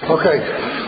Okay.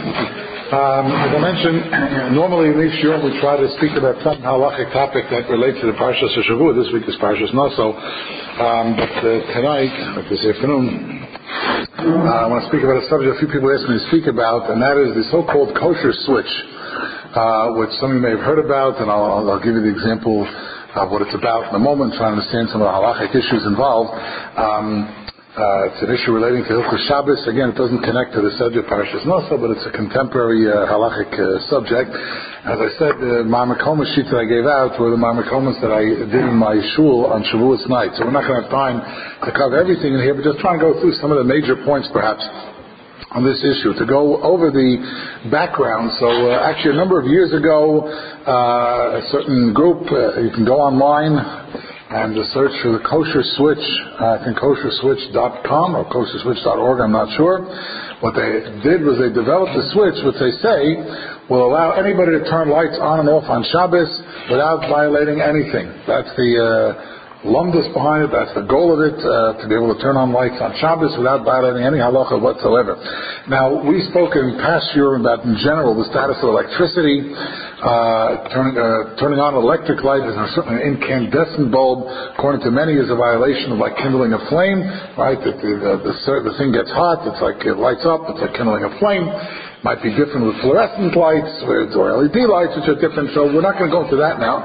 As I mentioned, normally in each year we try to speak about some halachic topic that relates to the Parshas of Shavuot. This week is Parshas Naso. But tonight, this afternoon, I want to speak about a subject a few people asked me to speak about, and that is the so-called kosher switch, which some of you may have heard about, and I'll give you the example of what it's about in a moment, trying to understand some of the halachic issues involved. It's an issue relating to Hilchos Shabbos. Again, it doesn't connect to the subject of Parshas Naso, but it's a contemporary halachic subject. As I said, the Ma'amekoma sheets that I gave out were the Ma'amekomas that I did in my shul on Shavuos night. So we're not going to have time to cover everything in here, but just trying to go through some of the major points, perhaps, on this issue, to go over the background. So actually a number of years ago, a certain group, you can go online and search for the kosher switch, I think kosherswitch.com or kosherswitch.org, I'm not sure. What they did was they developed a switch which they say will allow anybody to turn lights on and off on Shabbos without violating anything. That's the lumdus behind it, that's the goal of it, to be able to turn on lights on Shabbos without violating any halacha whatsoever. Now, we spoke in past year about, in general, the status of electricity. Turning on an electric light is certainly an incandescent bulb, according to many, is a violation of like kindling a flame, right? The thing gets hot, it's like it lights up, it's like kindling a flame. Might be different with fluorescent lights or LED lights, which are different, so we're not going to go into that now.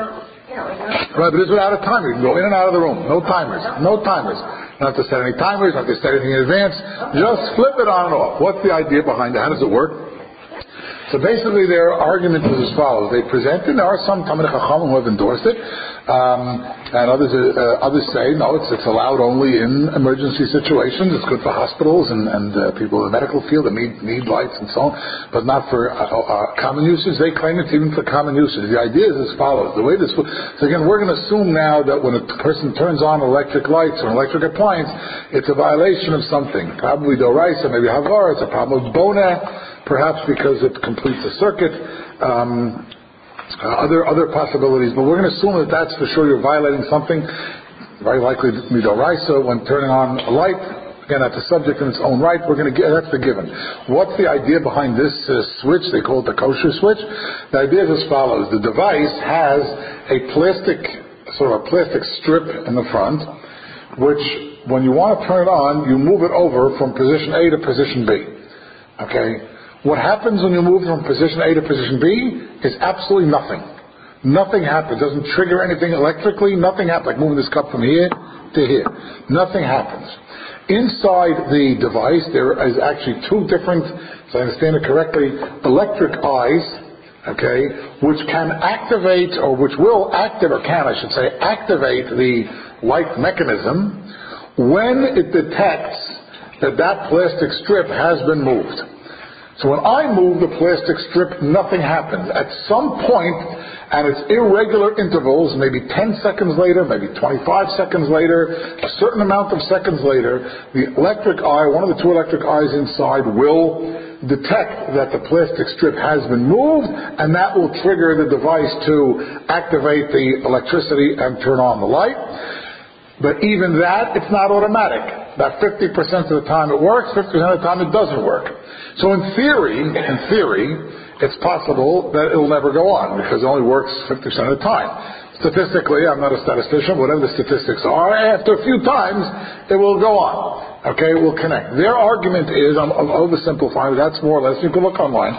Right, but it's without a timer. You can go in and out of the room. No timers. No timers. You don't have to set any timers. You don't have to set anything in advance. Just flip it on and off. What's the idea behind it? How does it work? So basically their argument is as follows. They present it. There are some Talmidei Chachamim who have endorsed it. And others say, no, it's allowed only in emergency situations. It's good for hospitals and people in the medical field that need lights and so on, but not for common usage. They claim it's even for common usage. The idea is as follows. So again, we're going to assume now that when a person turns on electric lights or an electric appliance, it's a violation of something. Probably Doraisa, maybe Havara. It's a problem of Bona, perhaps because it completes a circuit. Other possibilities, but we're going to assume that that's for sure you're violating something, very likely midoraisa when turning on a light. Again, that's a subject in its own right. That's the given. What's the idea behind this switch? They call it the kosher switch. The idea is as follows. The device has a plastic strip in the front, which when you want to turn it on, you move it over from position A to position B. Okay? What happens when you move from position A to position B is absolutely nothing. Nothing happens. It doesn't trigger anything electrically. Nothing happens. Like moving this cup from here to here. Nothing happens. Inside the device, there is actually two different, if I understand it correctly, electric eyes, okay, which can activate, or which will activate, or can, I should say, activate the light mechanism when it detects that plastic strip has been moved. So when I move the plastic strip, nothing happens. At some point, and it's irregular intervals, maybe 10 seconds later, maybe 25 seconds later, a certain amount of seconds later, the electric eye, one of the two electric eyes inside, will detect that the plastic strip has been moved, and that will trigger the device to activate the electricity and turn on the light. But even that, it's not automatic. About 50% of the time it works, 50% of the time it doesn't work. So in theory, it's possible that it will never go on because it only works 50% of the time. Statistically, I'm not a statistician, whatever the statistics are, after a few times, it will go on. Okay, it will connect. Their argument is, I'm oversimplifying, but that's more or less, you can look online.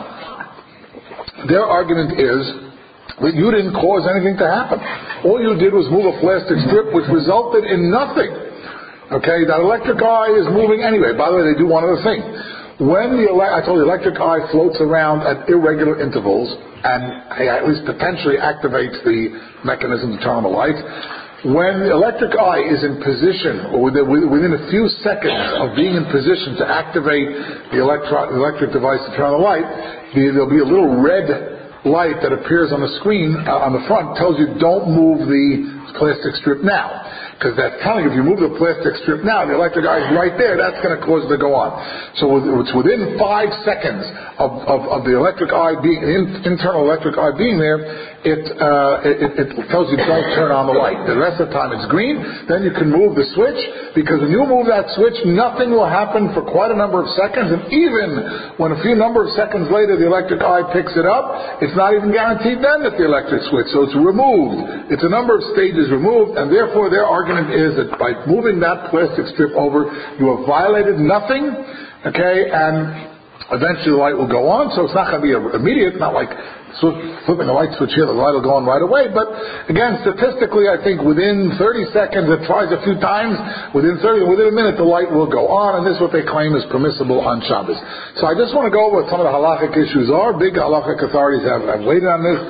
Their argument is that you didn't cause anything to happen. All you did was move a plastic strip which resulted in nothing. Okay, that electric eye is moving anyway. By the way, they do one other thing. When I told you, the electric eye floats around at irregular intervals and at least potentially activates the mechanism to turn on the light. When the electric eye is in position, or within a few seconds of being in position to activate the electric device to turn on the light, there'll be a little red light that appears on the screen on the front, tells you don't move the plastic strip now. Because that's telling you, if you move the plastic strip now, the electric eye is right there, that's going to cause it to go on. So it's within 5 seconds of the electric eye being, internal electric eye being there, it tells you don't turn on the light. The rest of the time it's green, then you can move the switch, because when you move that switch, nothing will happen for quite a number of seconds, and even when a few number of seconds later the electric eye picks it up, it's not even guaranteed then that the electric switch, so it's removed. It's a number of stages removed, and therefore their argument is that by moving that plastic strip over, you have violated nothing, okay, and eventually the light will go on, so it's not going to be immediate, not like flipping the light switch here, the light will go on right away, but again, statistically, I think within 30 seconds, it tries a few times, within a minute, the light will go on, and this is what they claim is permissible on Shabbos. So I just want to go over what some of the halachic issues are. Big halachic authorities have waited on this,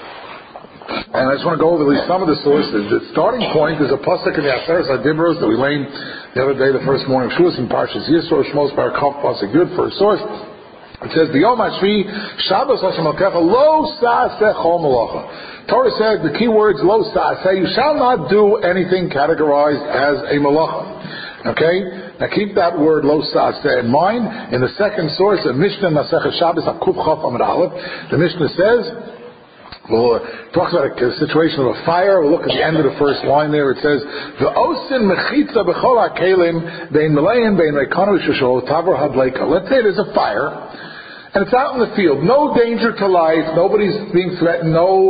and I just want to go over at least some of the sources. The starting point is a pasuk in the Aseret HaDibros that we learned the other day, the first morning of Shavuos in Parshas Yisro, Shmos Barakov pasuk Yud, first source. It says, B'yom Hashvi, Shabbos Hashem Elokecha, lo sa'aseh chol malacha. Torah says, the key words, lo sa'aseh, you shall not do anything categorized as a malacha. Okay? Now keep that word, lo sa'aseh, in mind. In the second source, the Mishnah Masechet Shabbos, Kuf Chaf Amud Aleph, the Mishnah says, well, it talks about a situation of a fire. We'll look at the end of the first line there. It says, "V'osin mechitza b'chol ha'kelim bein meleim bein reikanu sheshol tavar hadleika." Let's say there's a fire, and it's out in the field. No danger to life. Nobody's being threatened. No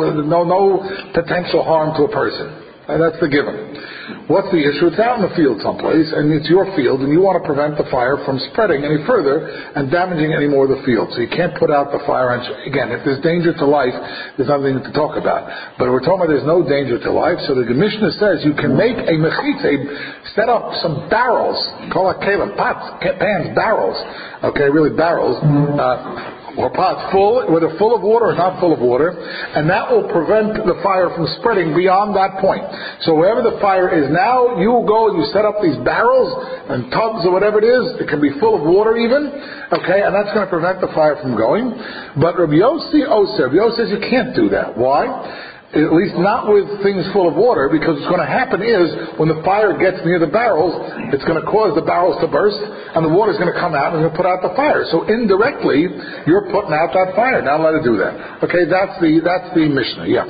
potential harm to a person. And that's the given. What's the issue? It's out in the field someplace, and it's your field, and you want to prevent the fire from spreading any further and damaging any more of the field. So you can't put out the fire. And again, if there's danger to life, there's nothing to talk about. But we're talking about there's no danger to life. So the Mishnah says you can make a mechitza, set up some barrels, call it kelim, pots, pans, barrels. Okay, really barrels. Or pots whether full of water or not full of water, and that will prevent the fire from spreading beyond that point. So wherever the fire is now, you will go and you set up these barrels and tubs or whatever it is. It can be full of water even, okay, and that's going to prevent the fire from going. But Rabbi Yossi Oser, Rabbi Yossi says you can't do that. Why? At least not with things full of water, because what's going to happen is when the fire gets near the barrels, it's going to cause the barrels to burst, and the water's going to come out and it's going to put out the fire. So indirectly, you're putting out that fire. Not allowed to do that. Okay, that's the Mishnah. Yeah.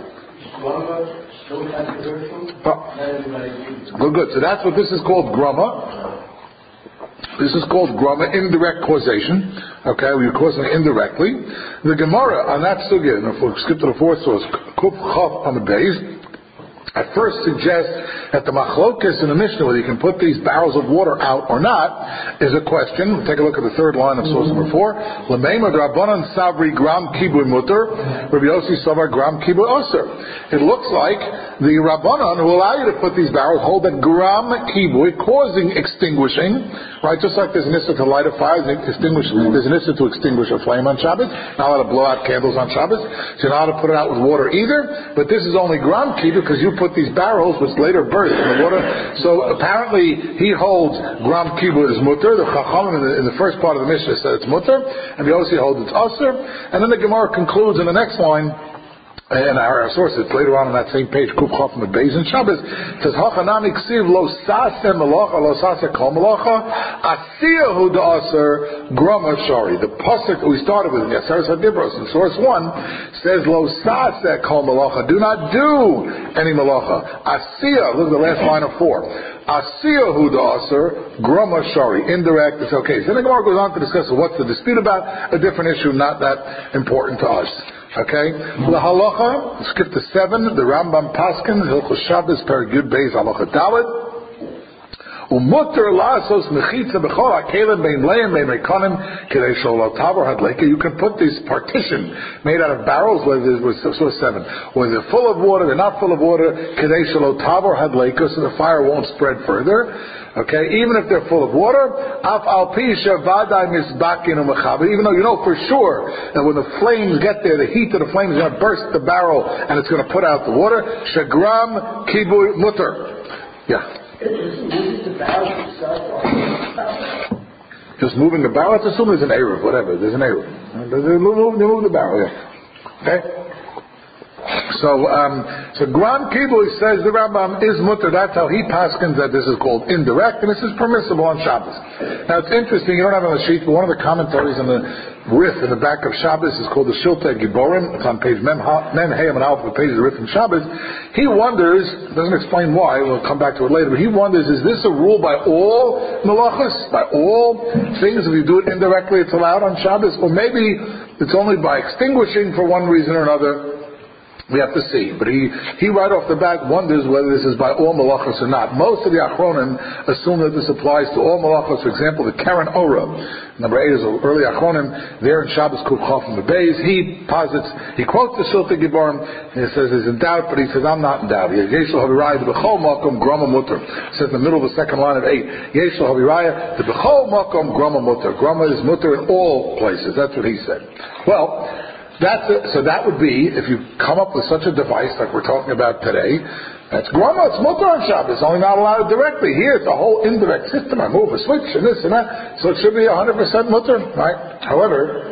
Good. So that's what this is called, grama. This is called grama, indirect causation. Okay, we're causing it indirectly. The Gemara on that sugya, and if we skip to the fourth source, Kuf Chaf on the base, at first suggests that the machlokes in the Mishnah, whether you can put these barrels of water out or not, is a question. We'll take a look at the third line of source number 4. L'meimad Rabbanan Sabri Gram Kibui Mutter, Rabbi Yossi Savar Gram Kibui Oser. It looks like the Rabbanan who allow you to put these barrels hold that Gram Kibui, causing extinguishing, right? Just like there's an issa to light a fire, there's an issa to extinguish a flame on Shabbos. Not allowed to blow out candles on Shabbos. So you're not allowed to put it out with water either. But this is only Gram Kibui because you put these barrels, which later burst in the water. So apparently he holds Gram Kibui is mutter. The Chacham in the first part of the Mishnah said it's mutter, and the Yossi holds it's aser. And then the Gemara concludes in the next line, and our sources later on that same page, Kuf Chaf with Beis and Shabbos, says Hachanami Ksiv lo sase melacha lo sase kol melacha asiyahu da'aser grama shari. The pasuk we started with in the Aseret HaDibros in source 1 says lo sase kol melacha. Do not do any melacha. Asiyah. Look at the last line of 4. Asiyahu da'aser grama shari. Indirect. It's okay. So then the Gemara goes on to discuss what's the dispute about. A different issue, not that important to us. Okay, the halacha, skip to 7, the Rambam Paskin, Hilchos Shabbos, Perek Yud Beis, halacha Dalet. Umutter la'asos mechitza b'chol ha'kelim bein leim bein reikonim k'dei shelo tavar hadleika. You can put this partition made out of barrels, whether it was 7, whether they're full of water, they're not full of water, k'dei shelo tavar hadleika, so the fire won't spread further. Okay, even if they're full of water, af al pi shevadai misbakin u'mechaber, even though you know for sure that when the flames get there, the heat of the flames is going to burst the barrel and it's going to put out the water. Shagram kibui mutter. Yeah. Just moving the barrel. Let's assume there's an Eruv, whatever. There's an Eruv. They move the barrel, yeah. Okay? So Gram Kibui says the Rambam is mutter. That's how he paskins that this is called indirect, and this is permissible on Shabbos. Now it's interesting. You don't have it on the sheet, but one of the commentaries on the Rif in the back of Shabbos is called the Shiltei Giborim. It's on page Mem Hey and Alpha page of the Rif in Shabbos. He wonders, doesn't explain why. We'll come back to it later. But he wonders: is this a rule by all melachos, by all things? If you do it indirectly, it's allowed on Shabbos, or maybe it's only by extinguishing for one reason or another. We have to see. But he right off the bat wonders whether this is by all malachos or not. Most of the Achronim assume that this applies to all malachos. For example, the Karen Ora, number 8 is an early Achronim, there in Shabbos Kuf Chaf in the Beis. He quotes the Shiltei Giborim, and he says he's in doubt, but he says, I'm not in doubt. Yeshel Haviraya, the B'chol Makom, Grama Mutter. It says in the middle of the second line of 8, Yeshel Haviraya, the B'chol Makom, Grama Mutter. Grama is mutter in all places. That's what he said. Well, so that would be, if you come up with such a device like we're talking about today, that's grama, it's mutter on Shabbos, it's only not allowed directly. Here it's a whole indirect system. I move a switch and this and that, so it should be 100% mutter, right? However,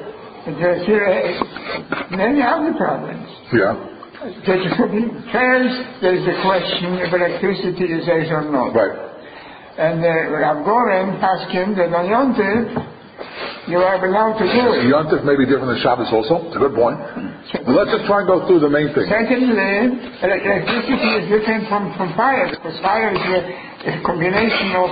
many other problems. Yeah. First, there's the question if electricity is yes or no. Right. And Rav Goren asked him that on Yom Tov, you are allowed to do it. Yom Tov may be different than Shabbos also. It's a good point. But let's just try and go through the main thing. Secondly, electricity is different from fire, because fire is a combination of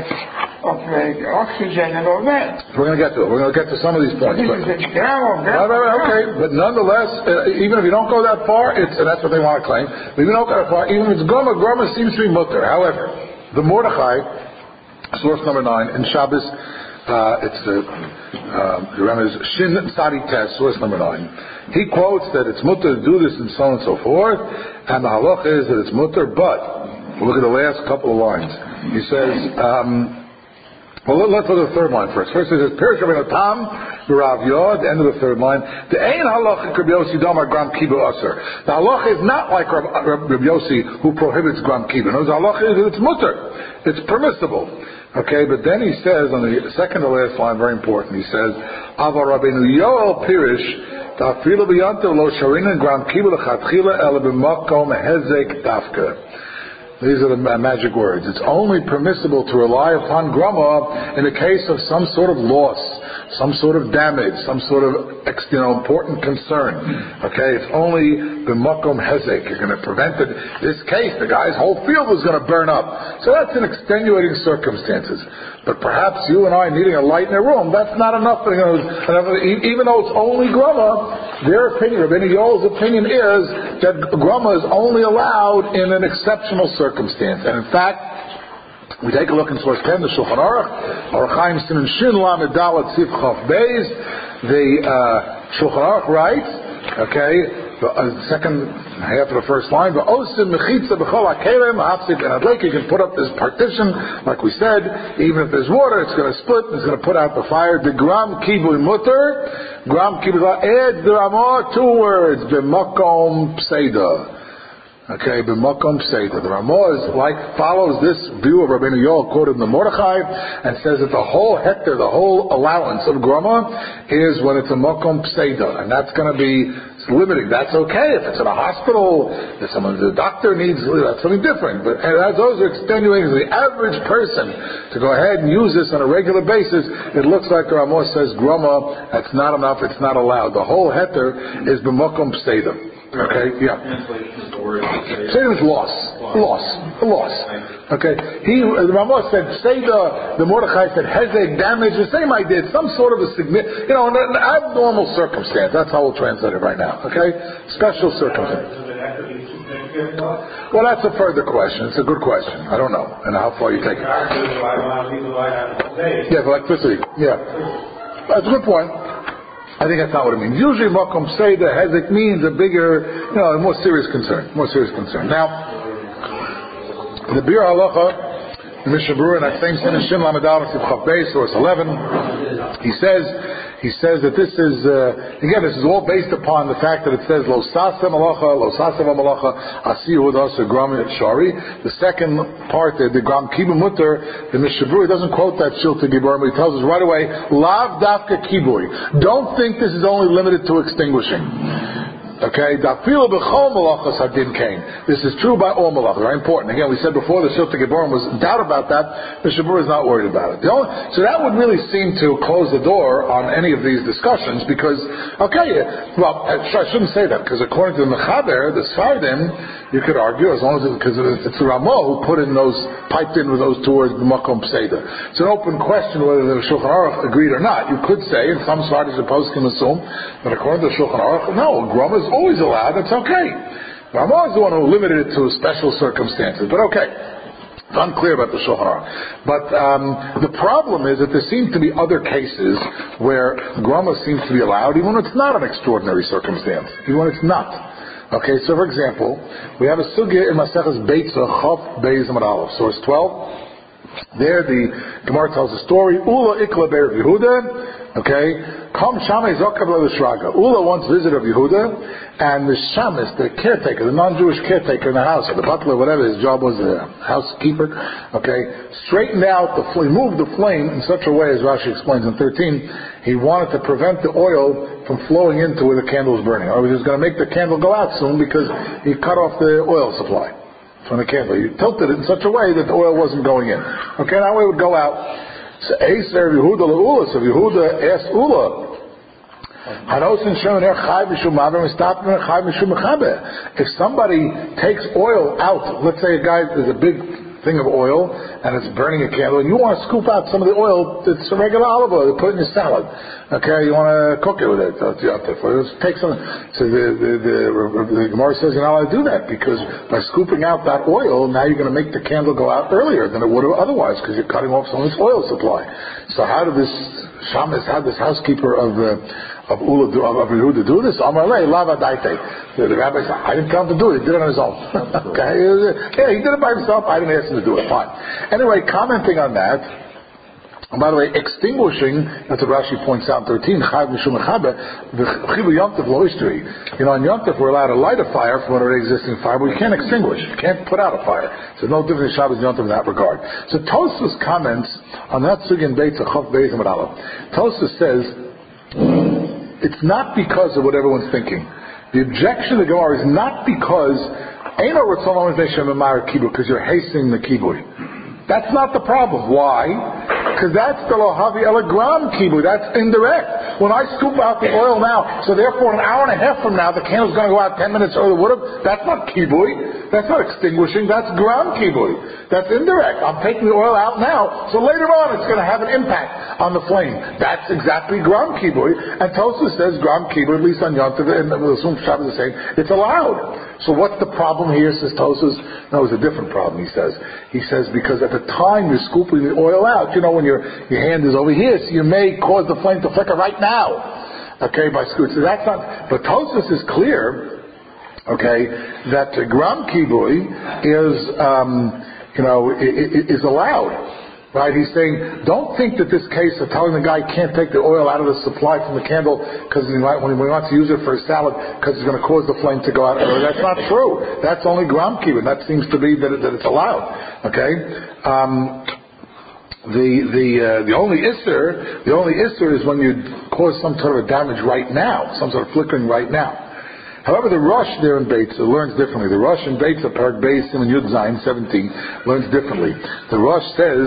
oxygen and all that. We're going to get to it. We're going to get to some of these points. Okay, but nonetheless, even if you don't go that far, and that's what they want to claim, but if you don't go that far, even if it's grama seems to be mutter. However, the Mordechai, source number 9, in Shabbos, it's the Remez Shin Sadi Test, source number 9. He quotes that it's mutter to do this and so on and so forth, and the halach is that it's mutter, but look at the last couple of lines. He says, well, let's look at the third line first. First it says, Perish Rabbeinu Tam, B'Rav Yod, the end of the third line. The Ein Halach Rabbi Yossi Damar Gram Kibu Aser. The halach is not like Rabbi Yossi who prohibits Gram Kibu. No, the halach is it's mutter. It's permissible. Okay, but then he says on the second to last line, very important, he says, Avar Rabbeinu Yoel Pirish, Ta'afilu B'yantav Lo Sharinan Gram Kibu L'Chatchila Ele B'Makom Hezek Dafka. These are the magic words. It's only permissible to rely upon grama in the case of some sort of loss, some sort of damage, some sort of important concern. Okay, it's only the makom hezek. You're going to prevent it. In this case, the guy's whole field is going to burn up. So that's an extenuating circumstances. But perhaps you and I needing a light in a room, that's not enough. Even though it's only grama, their opinion, Rabbeinu Yoel's opinion is that grama is only allowed in an exceptional circumstance. And in fact, we take a look in source 10, the Shulchan Aruch, Orach Chaim Siman Shin Lamed Dalet Sif Chaf Beis. The Shulchan Aruch writes, okay, the second half of the first line, you can put up this partition, like we said, even if there's water, it's going to split, it's going to put out the fire. The gram kibui mutter, gram kibui, add the Ramah, 2 words, b'makom pseida. Okay, b'makom pseida. The Ramah follows this view of Rabbeinu Yoel quoted in the Mordechai and says that the whole hectare, the whole allowance of grama is when it's a makom pseida, and that's going to be limiting. That's okay if it's in a hospital, if the doctor needs, that's something different. But as those are extenuating to the average person to go ahead and use this on a regular basis, it looks like the Ramah says grama, that's not enough, it's not allowed. The whole heter is b'makom pseida. Okay, yeah. Say it was loss. Okay. The Ramah said, say the Mordechai said, hezek, damage, the same idea, some sort of a significant, an abnormal circumstance. That's how we'll translate it right now. Okay? Special circumstance. Well, that's a further question. It's a good question. I don't know. And how far you take it. Yeah, for electricity. Yeah. That's a good point. I think that's not what it means. Usually, makom seder hezek means a bigger, a more serious concern. Now, the Bir Halacha, the Mishnah Berurah, in that same sentence, Shin Lamed Aleph Chaf Beis, source 11, he says that this is again, this is all based upon the fact that it says lo sasa malacha asiyu dasa gram shari. The second part, the gram kibu mutter, the Mishnah Berurah doesn't quote that Shiltei Giborim, but he tells us right away, lav dafka kibui. Don't think this is only limited to extinguishing. Okay, dafilu b'chol malachos hadin came. This is true by all malachos. Very important. Again, we said before the Shilta Geburim was in doubt about that. The Shabur is not worried about it. So that would really seem to close the door on any of these discussions because, I shouldn't say that because according to the Mechaber, the Sfardim, you could argue as long as because it's the Ramah who piped in with those two words the Makom Pseida. It's an open question whether the Shulchan Aruch agreed or not. You could say, and some Sfardim and poskim assume that according to the Shulchan Aruch, no, Groma is always allowed, it's okay. Ramah is the one who limited it to special circumstances, but okay. It's unclear about the Shulchan Aruch. But the problem is that there seem to be other cases where Groma seems to be allowed, even when it's not an extraordinary circumstance, even when it's not. Okay, so for example, we have a sugya in Maseches Beitzah, Chof Beis Amud Aleph, source 12. There the Gemara tells a story, Ula Ikla Be'er Yehuda, okay, Kam Shamay Zokav L'Shraga. Ula once visited of Yehuda, and the shamus, the caretaker, the non-Jewish caretaker in the house, or the butler, whatever his job was, the housekeeper, okay, straightened out the flame, moved the flame in such a way, as Rashi explains in 13, he wanted to prevent the oil from flowing into where the candle was burning. Or he was going to make the candle go out soon because he cut off the oil supply from the candle. He tilted it in such a way that the oil wasn't going in. Okay, that way it would go out. So Eser Yehuda L'Ula, so Yehuda asked Ula, if somebody takes oil out, let's say there's a big thing of oil and it's burning a candle, and you want to scoop out some of the oil that's a regular olive oil to put in your salad. Okay, you want to cook it with it. Take some. So the Gemara says you're not allowed to do that because by scooping out that oil, now you're going to make the candle go out earlier than it would have otherwise because you're cutting off some of its oil supply. So how did this shamus, how this housekeeper of Yehuda do this? Amar lei lava daite. The rabbi said, I didn't tell him to do it. He did it on his own. Okay, he did it by himself. I didn't ask him to do it. Fine. Anyway, commenting on that. And by the way, extinguishing, that's what Rashi points out in 13, Chav Mishum Mechaber, the Chilu Yom Tov Lo Ishtri. On Yom Tov we're allowed to light a fire from an already existing fire, but we can't extinguish. You can't put out a fire. So no difference in Shabbos and Yom Tov in that regard. So Tosfos comments on that Sugin Beitz Chav Beis Amud Aleph. Tosfos says, it's not because of what everyone's thinking. The objection to the Gemara is not because because you're hastening the kibui. That's not the problem. Why? Because that's the lohavi elagram kibui. That's indirect. When I scoop out the oil now, so therefore an hour and a half from now, the candle's going to go out 10 minutes earlier. That's not kibui. That's not extinguishing. That's gram kibui. That's indirect. I'm taking the oil out now, so later on it's going to have an impact on the flame. That's exactly gram kibui. And Tosfos says gram kibui, at least on Yom Tov, and the Sum Shabbos is saying it's allowed. So what's the problem here, says Tosfos? No, it's a different problem, he says. He says because at the time you're scooping the oil out, when your hand is over here, so you may cause the flame to flicker right now. Okay, by scoop. So that's not, but Tosfos is clear, okay, that gram kibui is allowed. Right? He's saying, don't think that this case of telling the guy can't take the oil out of the supply from the candle because when he wants to use it for a salad because it's going to cause the flame to go out earlier. That's not true. That's only gram kibui. That seems to be that it's allowed. Okay? The only issur is when you cause some sort of a damage right now, some sort of flickering right now. However, the Rosh there in Beitza learns differently. The Rosh in Beitza, Parak Beis Simon Yud Zayin 17, learns differently. The Rosh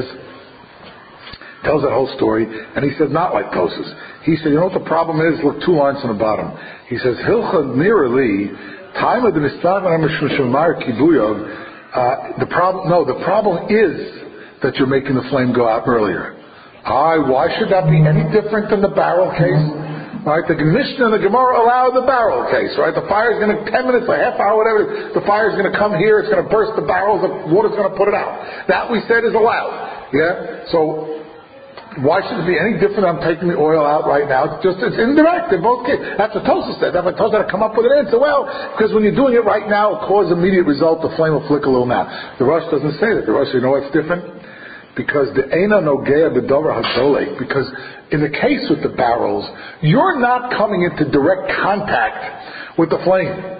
tells that whole story, and he says not like Tosfos. He said, what the problem is? Look, 2 lines on the bottom. He says, Hilcha Nirali, time of the Nistavan HaMishmar Kibuyov. The problem is that you're making the flame go out earlier. Why should that be any different than the barrel case? Right, the Mishnah and the Gemara allow the barrel case, right? The fire is going to, 10 minutes, a half hour, whatever, the fire is going to come here, it's going to burst the barrels, the water's going to put it out. That we said is allowed. Yeah? So, why should it be any different? I'm taking the oil out right now. It's indirect in both cases. That's what Tosfos said. That's what Tosfos had to come up with an answer. Well, because when you're doing it right now, it causes immediate result, the flame will flicker a little now. The Rosh doesn't say that. The Rosh says, what's different? Because the Eina Nogea B'Dover HaSolek, because in the case with the barrels, you're not coming into direct contact with the flame.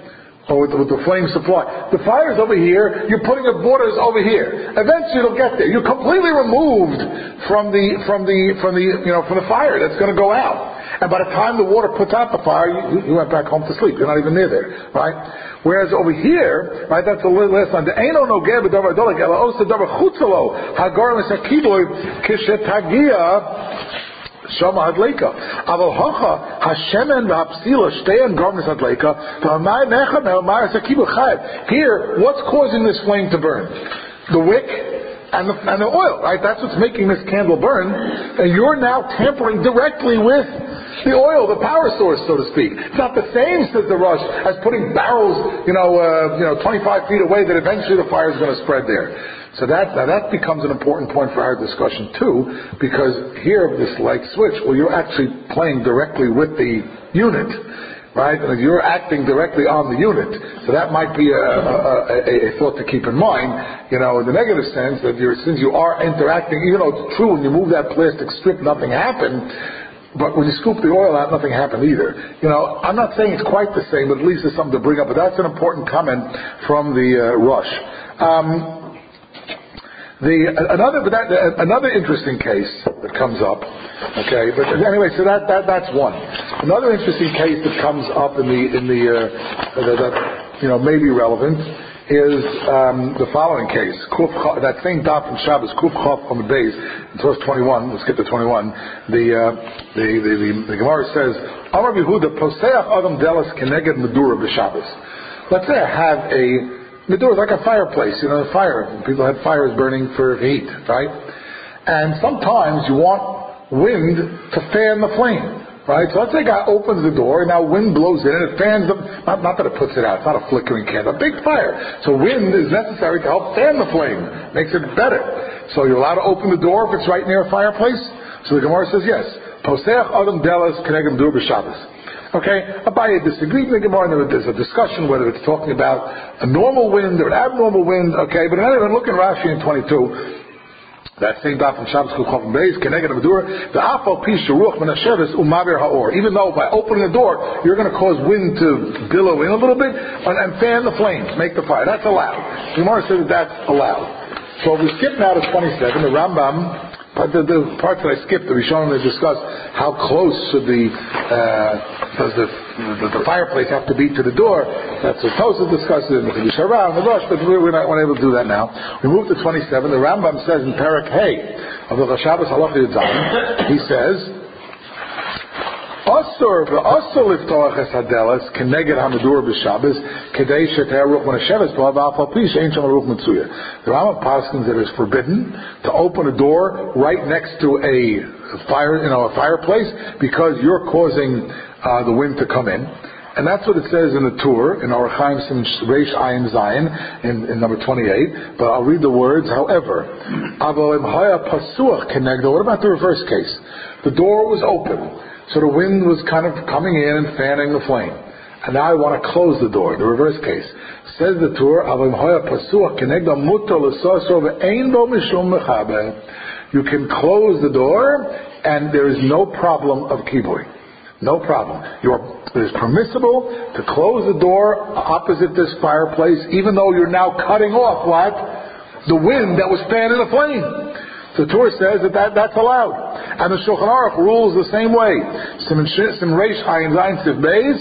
or with the flame supply. The fire's over here, you're putting the waters over here. Eventually it'll get there. You're completely removed from the fire that's going to go out. And by the time the water puts out the fire, you went back home to sleep. You're not even near there, right? Whereas over here, right, that's the last line. The Eino Nogeh B'Davar Dolek Ela Osa Davar Chutzalo Hagar Mesakiboy Kishetagia Shama Hadleika. Aval Hocha Hashemen V'Hapsila Shteyan Garments Hadleika V'Hamay Nechem V'Hamay Sakibu Chayev. Here, what's causing this flame to burn? The wick and the oil, right? That's what's making this candle burn. And you're now tampering directly with the oil, the power source, so to speak. It's not the same, says the Rosh, as putting barrels, 25 feet away that eventually the fire is going to spread there. So that becomes an important point for our discussion too, because here this light switch, well, you're actually playing directly with the unit, right? And you're acting directly on the unit. So that might be a thought to keep in mind, in the negative sense that since you are interacting, even though it's true when you move that plastic strip, nothing happened. But when you scoop the oil out, nothing happened either. I'm not saying it's quite the same, but at least it's something to bring up. But that's an important comment from the Rosh. Another interesting case that comes up. Okay, but anyway, so that's one. Another interesting case that comes up that may be relevant is the following case. That same daf in Shabbos, Kuf Chof on the base, in source 21. Let's get to 21. The Gemara says, Amar Yehuda Poseach Adam Delas Keneged Medura b'Shabbos. Let's say I have a Medura, like a fireplace, the fire. People had fires burning for heat, right? And sometimes you want wind to fan the flame. Right? So let's say a guy opens the door, and now wind blows in, and it fans them. Not that it puts it out, it's not a flickering candle, a big fire. So wind is necessary to help fan the flame, makes it better. So you're allowed to open the door if it's right near a fireplace? So the Gemara says yes. Poseach Adam Delas Keneged Medura b'Shabbos. Okay, Abaye disagreed with the Gemara, and there's a discussion whether it's talking about a normal wind or an abnormal wind. Okay, but anyway, look in Rashi in 22. That same daf in Shabbos Kuf Chof Beis Keneged Medura the Afal Pi Sheruach Menasheves Umaver Haor. Even though by opening the door you're going to cause wind to billow in a little bit and fan the flames, make the fire. That's allowed. The Gemara says that's allowed. So we skip now to 27. The Rambam. But the parts that I skipped, the Rishonim they discuss how close should does the fireplace have to be to the door. That's what Tosafos discusses in the Yisharah and the Rosh, but we're not able to do that now. We move to 27. The Rambam says in Perek Hey of the Shabbos Halacha Yudzayin, he says, Asur v'asur liftoach es hadelas keneged hamedur b'Shabbos kedei shetei ruach menasheves bo v'afal pi she'ein sham ruach mitzuya. The Rambam paskins that it is forbidden to open a door right next to a fire, a fireplace, because you're causing the wind to come in. And that's what it says in the Tur, in Orach Chaim Sim Reish Ayin Zayin, in number 28. But I'll read the words. However, Aval im haya pasuach keneged. What about the reverse case? The door was open. So the wind was kind of coming in and fanning the flame. And now I want to close the door, the reverse case. Says the Torah, you can close the door and there is no problem of kiboy. No problem. It is permissible to close the door opposite this fireplace, even though you're now cutting off what? The wind that was fanning the flame. The Torah says that's allowed. And the Shulchan Aruch rules the same way. Sim Reish Ayin Zayin Siv Beis.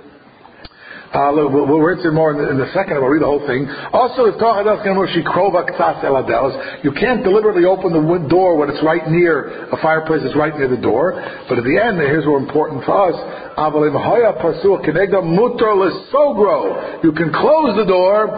We'll read it more in the second. I'll read the whole thing. Also, you can't deliberately open the door when it's right near a fireplace. It's right near the door. But at the end, here's what's important for us. You can close the door.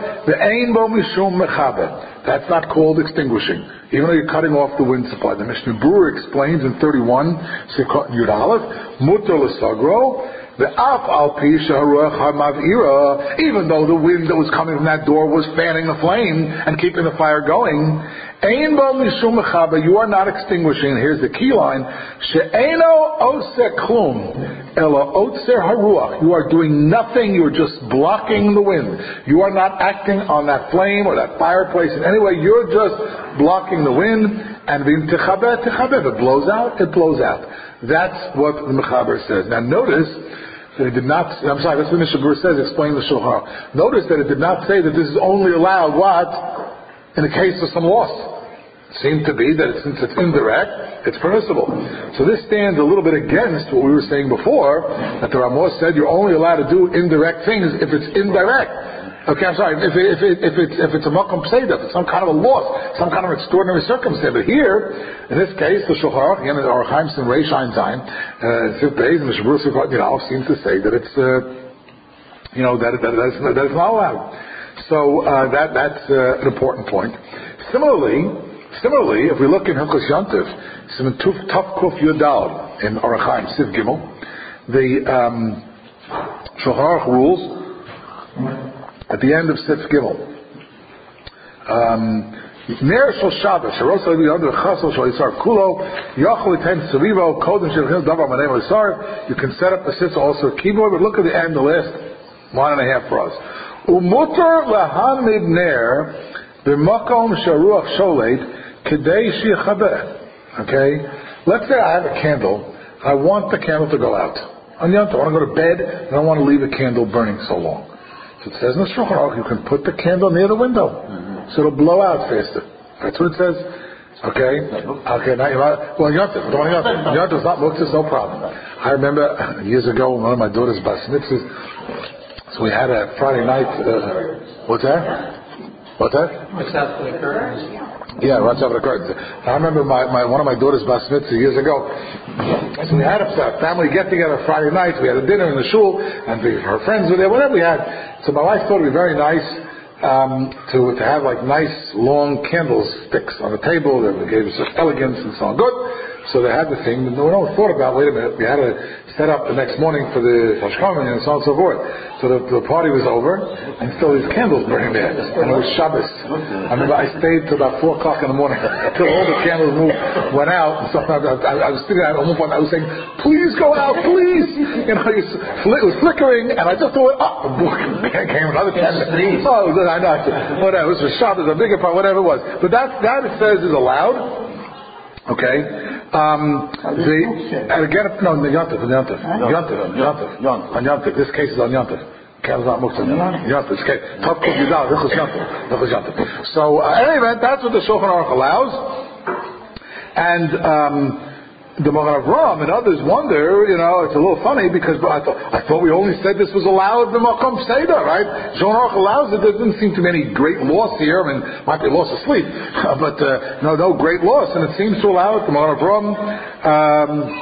That's not called extinguishing, even though you're cutting off the wind supply. The Mishnah Berurah explains in 31 Sikot Yud Aleph, Mutar l'sagro, the af al pi sheharuach hamavira, even though the wind that was coming from that door was fanning the flame and keeping the fire going, ein bo mishum mechaba, you are not extinguishing. Here's the key line: she'eno oseh klum, ela otzer haruach. You are doing nothing. You are just blocking the wind. You are not acting on that flame or that fireplace in any way. You're just blocking the wind. And if it blows out, it blows out. That's what the Mechaber says. Now notice that it did not, I'm sorry, that's what Mishnah Berurah says, explain the Shulchan Aruch. Notice that it did not say that this is only allowed, what? In the case of some loss. It seemed to be that since it's indirect, it's permissible. So this stands a little bit against what we were saying before, that the Ramah said you're only allowed to do indirect things if it's indirect. Okay, I'm sorry, if it's a makom pseida, if it's some kind of a loss, some kind of extraordinary circumstance. But here, in this case, the Shulchan Aruch, again, the Orach Chaim Sin Reish Ayin Zayin, Sif Beis, and the Shabbos seems to say that it's, that it's not allowed. So that's an important point. Similarly, if we look in Hilchos Yontif, Siman Tuf Kuf Yudal in Orach Chaim Sif Gimel, the Shulchan Aruch rules at the end of Sif Gimel. Ner Shel Shabbos, Sherosa Levi Under Chasol Shel Yisar Kulo, Yochel Iten Sarivo, Kodem Shel Hil Davar Manei Yisar. You can set up the sitz also a keyboard, but look at the end, the last 1.5 for us. Umuter Lahamid Ner B'Makom Sharuach Sholet Kedei Shiachabeh. Okay, let's say I have a candle. I want the candle to go out. On Yom Tov, I want to go to bed, and I don't want to leave a candle burning so long. So it says in the Shulchan Aruch, you can put the candle near the window, so it'll blow out faster. That's what it says. Okay. Now well, Yom Tov is not muktzah, no problem. I remember years ago when one of my daughter's bas mitzvahs, so we had a Friday night. What's that? Watch out for the curtains. Yeah, watch out for the curtains. I remember one of my daughter's bas mitzvah years ago. So we had a family get together Friday night. We had a dinner in the shul, and her friends were there. Whatever we had. So my wife thought it would be very nice to have like nice long candlesticks on the table that gave us elegance and so on. Good. So they had the thing. No one thought about. Wait a minute. We had to set up the next morning for the Hashkaman and so on and so forth. So the party was over, and still these candles burning there. And it was Shabbos. I remember I stayed till about 4 o'clock in the morning until all the candles went out. And sometimes I was sitting at one point. I was saying, "Please go out, please!" It was flickering, and I just thought, came another candle. Oh, I know. Whatever. It was Shabbos, a bigger part, whatever it was. But that it says is allowed. Okay. And again, no, Yontif. On Yontif. This case is on Yontif. Candle's not muktzah. Yontif. Okay. Top Kuf Yudal. Yontif. So, in any event, that's what the Shulchan Aruch allows. And the Magen Avraham and others wonder, it's a little funny because I thought we only said this was allowed the Makom Seder, right? Shulchan Aruch allows it. There doesn't seem to be any great loss here. I mean, might be loss of sleep, but no great loss, and it seems to allow it. The Magen Avraham.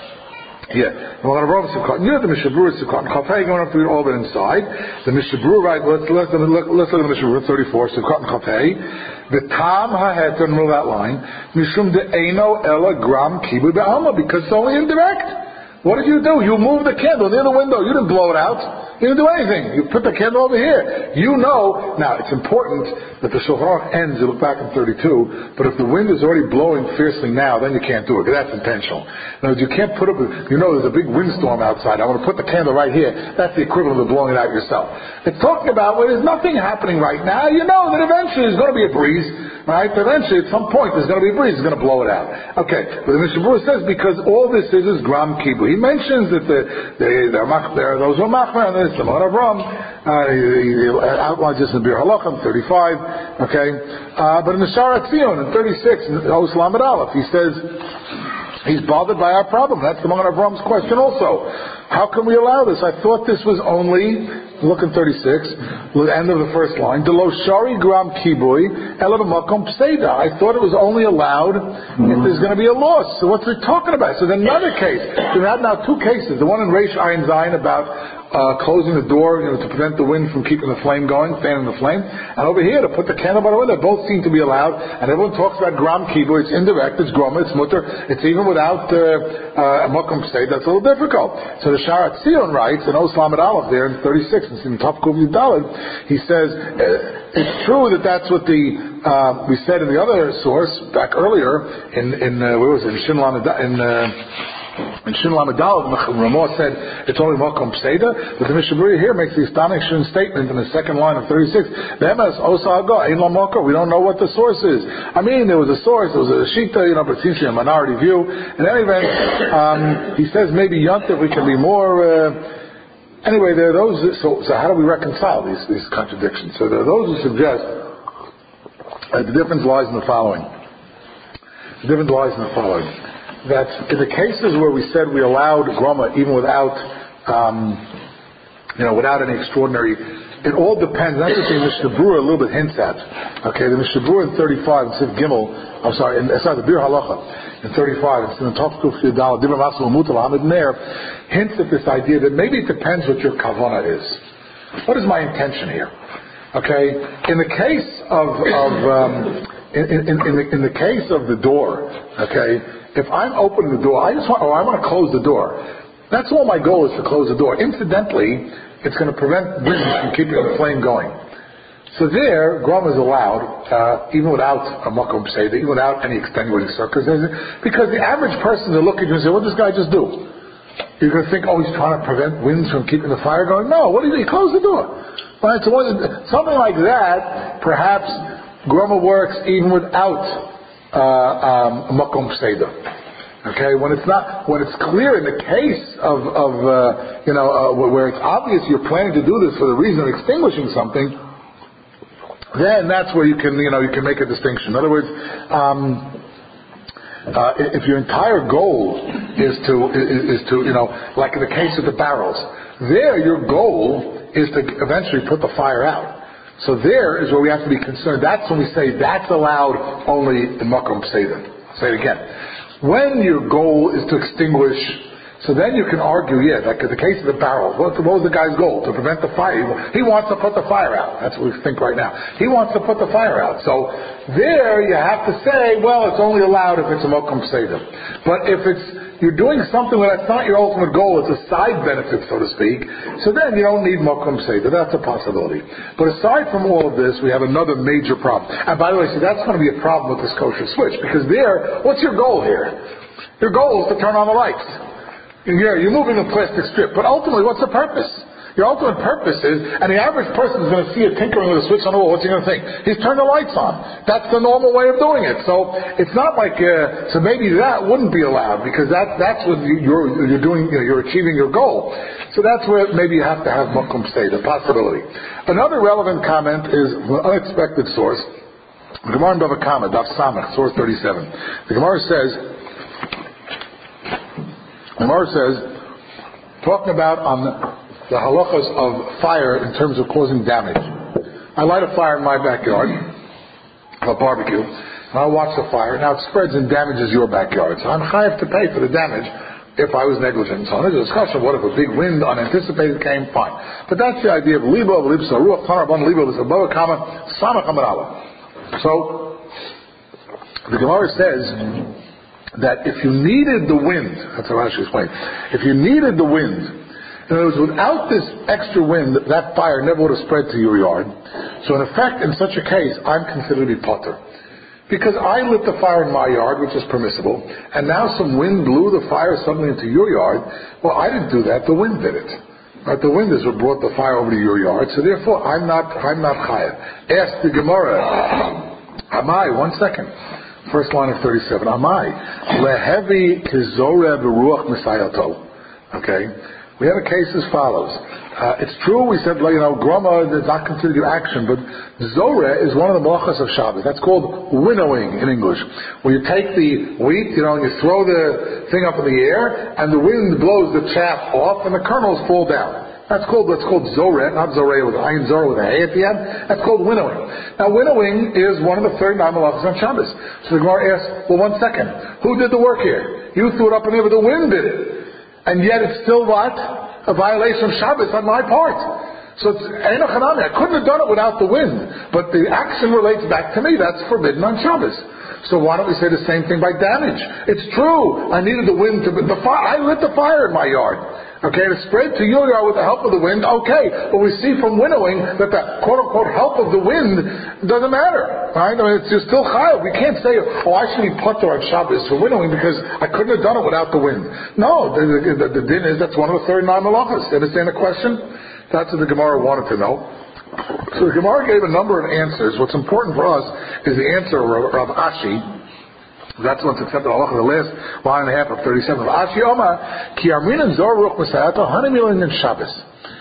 The Magen Avraham near the Mishnah Berurah Sukkot and Chafei, going up to read all of it inside. The Mishnah Berurah, right? Let's look at the Mishnah Berurah 34 Sukkot and Chafei. The Tam HaHeter, remember that line. Mishum de'eno ela gram kibu be'alma, because it's only indirect. What did you do? You moved the candle near the window. You didn't blow it out. You didn't do anything. You put the candle over here. Now it's important that the Shulchan Aruch ends, you look back in 32, but if the wind is already blowing fiercely now, then you can't do it, because that's intentional. Now, you can't put up, there's a big windstorm outside, I want to put the candle right here, that's the equivalent of blowing it out yourself. It's talking about where there's nothing happening right now, that eventually there's going to be a breeze, right? Eventually, at some point, there's going to be a breeze, it's going to blow it out. Okay, but the Mishnah Berurah says, because all this is gram kibu. He mentions that there are those who are machmer on this, the Magen Avraham, he outlines this in Bir Halachim 35, okay, but in the Shara Tzion in 36, in Os Lamed Aleph, he says he's bothered by our problem. That's the Magen Avraham's question also. How can we allow this? I thought this was only, look in 36, the end of the first line, Delo Shari Gram Kibui, Ela B'Makom Pseida. I thought it was only allowed if there's going to be a loss. So what's it talking about? So then another case. So we have now 2 cases. The one in Reish Ayin Zayin about closing the door, to prevent the wind from keeping the flame going, fanning the flame. And over here, to put the candle by the window. Both seem to be allowed. And everyone talks about gram kibu. It's indirect. It's groma. It's mutter. It's even without a makom state. That's a little difficult. So the Sharat Tzion writes in Os Lamed Aleph there in 36, it's in Top Kuf Yudalid. He says it's true that's what we said in the other source back earlier in where was it? In Shin Lamed in Shin Lamed Daled, Ramah said it's only Makom Pseida, but the Mishnah Berurah here makes the astonishing statement in the second line of 36. We don't know what the source is. I mean, there was a source, there was a Shita, but it seems to be a minority view. In any event, he says maybe Yontif we can be more Anyway, there are those. So how do we reconcile these contradictions? So there are those who suggest that the difference lies in the following. That in the cases where we said we allowed groma even without, without any extraordinary, it all depends. That's what the Mishnah Berurah a little bit hints at. Okay, the Mishnah Berurah in 35 in Siv Gimel. The Bir Halacha in 35. It's in the Tofkuf Yudal Dibur Masul Mutal Hamid Meir hints at this idea that maybe it depends what your kavana is. What is my intention here? Okay, in the case of in the case of the door, okay, if I'm opening the door, I want to close the door. That's all my goal is to close the door. Incidentally, it's going to prevent wind from keeping the flame going. So there, groma is allowed, even without a makom seder, even without any extenuating circumstances, because the average person will look at you and say, what did this guy just do? You're going to think, he's trying to prevent winds from keeping the fire going. No, what do you do? He closed the door. Right? So something like that, perhaps groma works even without a makom seder. Okay, when it's clear in the case of where it's obvious you're planning to do this for the reason of extinguishing something, then that's where you can make a distinction. In other words, if your entire goal is to like in the case of the barrels, there your goal is to eventually put the fire out. So there is where we have to be concerned. That's when we say that's allowed only in makom seder. I'll say it again. When your goal is to extinguish, so then you can argue, like in the case of the barrels, what was the guy's goal? To prevent the fire. He wants to put the fire out. That's what we think right now. He wants to put the fire out. So there you have to say, well, it's only allowed if it's a mokum seder. But if you're doing something where that's not your ultimate goal, it's a side benefit, so to speak, so then you don't need mokum seder. That's a possibility. But aside from all of this, we have another major problem. And by the way, that's going to be a problem with this kosher switch, because there, what's your goal here? Your goal is to turn on the lights. You're moving a plastic strip, but ultimately, what's the purpose? Your ultimate purpose is, and the average person is going to see a tinkering with a switch on the wall. What's he going to think? He's turned the lights on. That's the normal way of doing it. So it's not like so maybe that wouldn't be allowed because that's what you're doing. You're achieving your goal. So that's where maybe you have to have makom seder, possibility. Another relevant comment is an unexpected source. The Gemara in Bava Kama, Daf Samach, source 37. The Gemara says, talking about on the halachas of fire in terms of causing damage. I light a fire in my backyard, a barbecue, and I watch the fire. Now it spreads and damages your backyard. So I'm chayav to pay for the damage if I was negligent. So there's a discussion of what if a big wind unanticipated came, fine. But that's the idea of libo, libsa, ruach, tanarban, libo, libsa, bava, kama, samach, amarala. So the Gemara says that if you needed the wind, that's what Rashi explained, if you needed the wind, in other words, without this extra wind, that fire never would have spread to your yard. So in effect, in such a case, I'm considered to be potter. Because I lit the fire in my yard, which is permissible, and now some wind blew the fire suddenly into your yard. Well, I didn't do that, the wind did it. Right? The wind is what brought the fire over to your yard, so therefore I'm not chayav. Ask the Gemara, Amai, 1 second. First line of 37. Amai. Lehevi kizore beruach misayato. Okay? We have a case as follows. It's true, we said, groma is not considered your action, but zore is one of the malachas of Shabbos. That's called winnowing in English. Where you take the wheat, and you throw the thing up in the air, and the wind blows the chaff off, and the kernels fall down. That's called zoreh, not zoreh with ayin zoreh with a hay at the end. That's called winnowing. Now winnowing is one of the 39 malachas on Shabbos. So the Gemara asks, well, 1 second, who did the work here? You threw it up in there, but the wind did it. And yet it's still what? A violation of Shabbos on my part. So it's eino chanami. I couldn't have done it without the wind. But the action relates back to me. That's forbidden on Shabbos. So why don't we say the same thing by damage? It's true. I needed the wind to I lit the fire in my yard. Okay, to spread to your yard with the help of the wind, okay. But we see from winnowing that the quote-unquote help of the wind doesn't matter. Right? You're still chayav. We can't say, I should be potter on Shabbos for winnowing because I couldn't have done it without the wind. No, the din is that's one of the 39 malachas. Understand the question? That's what the Gemara wanted to know. So the Gemara gave a number of answers. What's important for us is the answer of Rav Ashi. That's what's accepted halacha, the last line and a half of 37. Ashi Omar, ki amrinan zor ruch misayato hanimilin in Shabbos.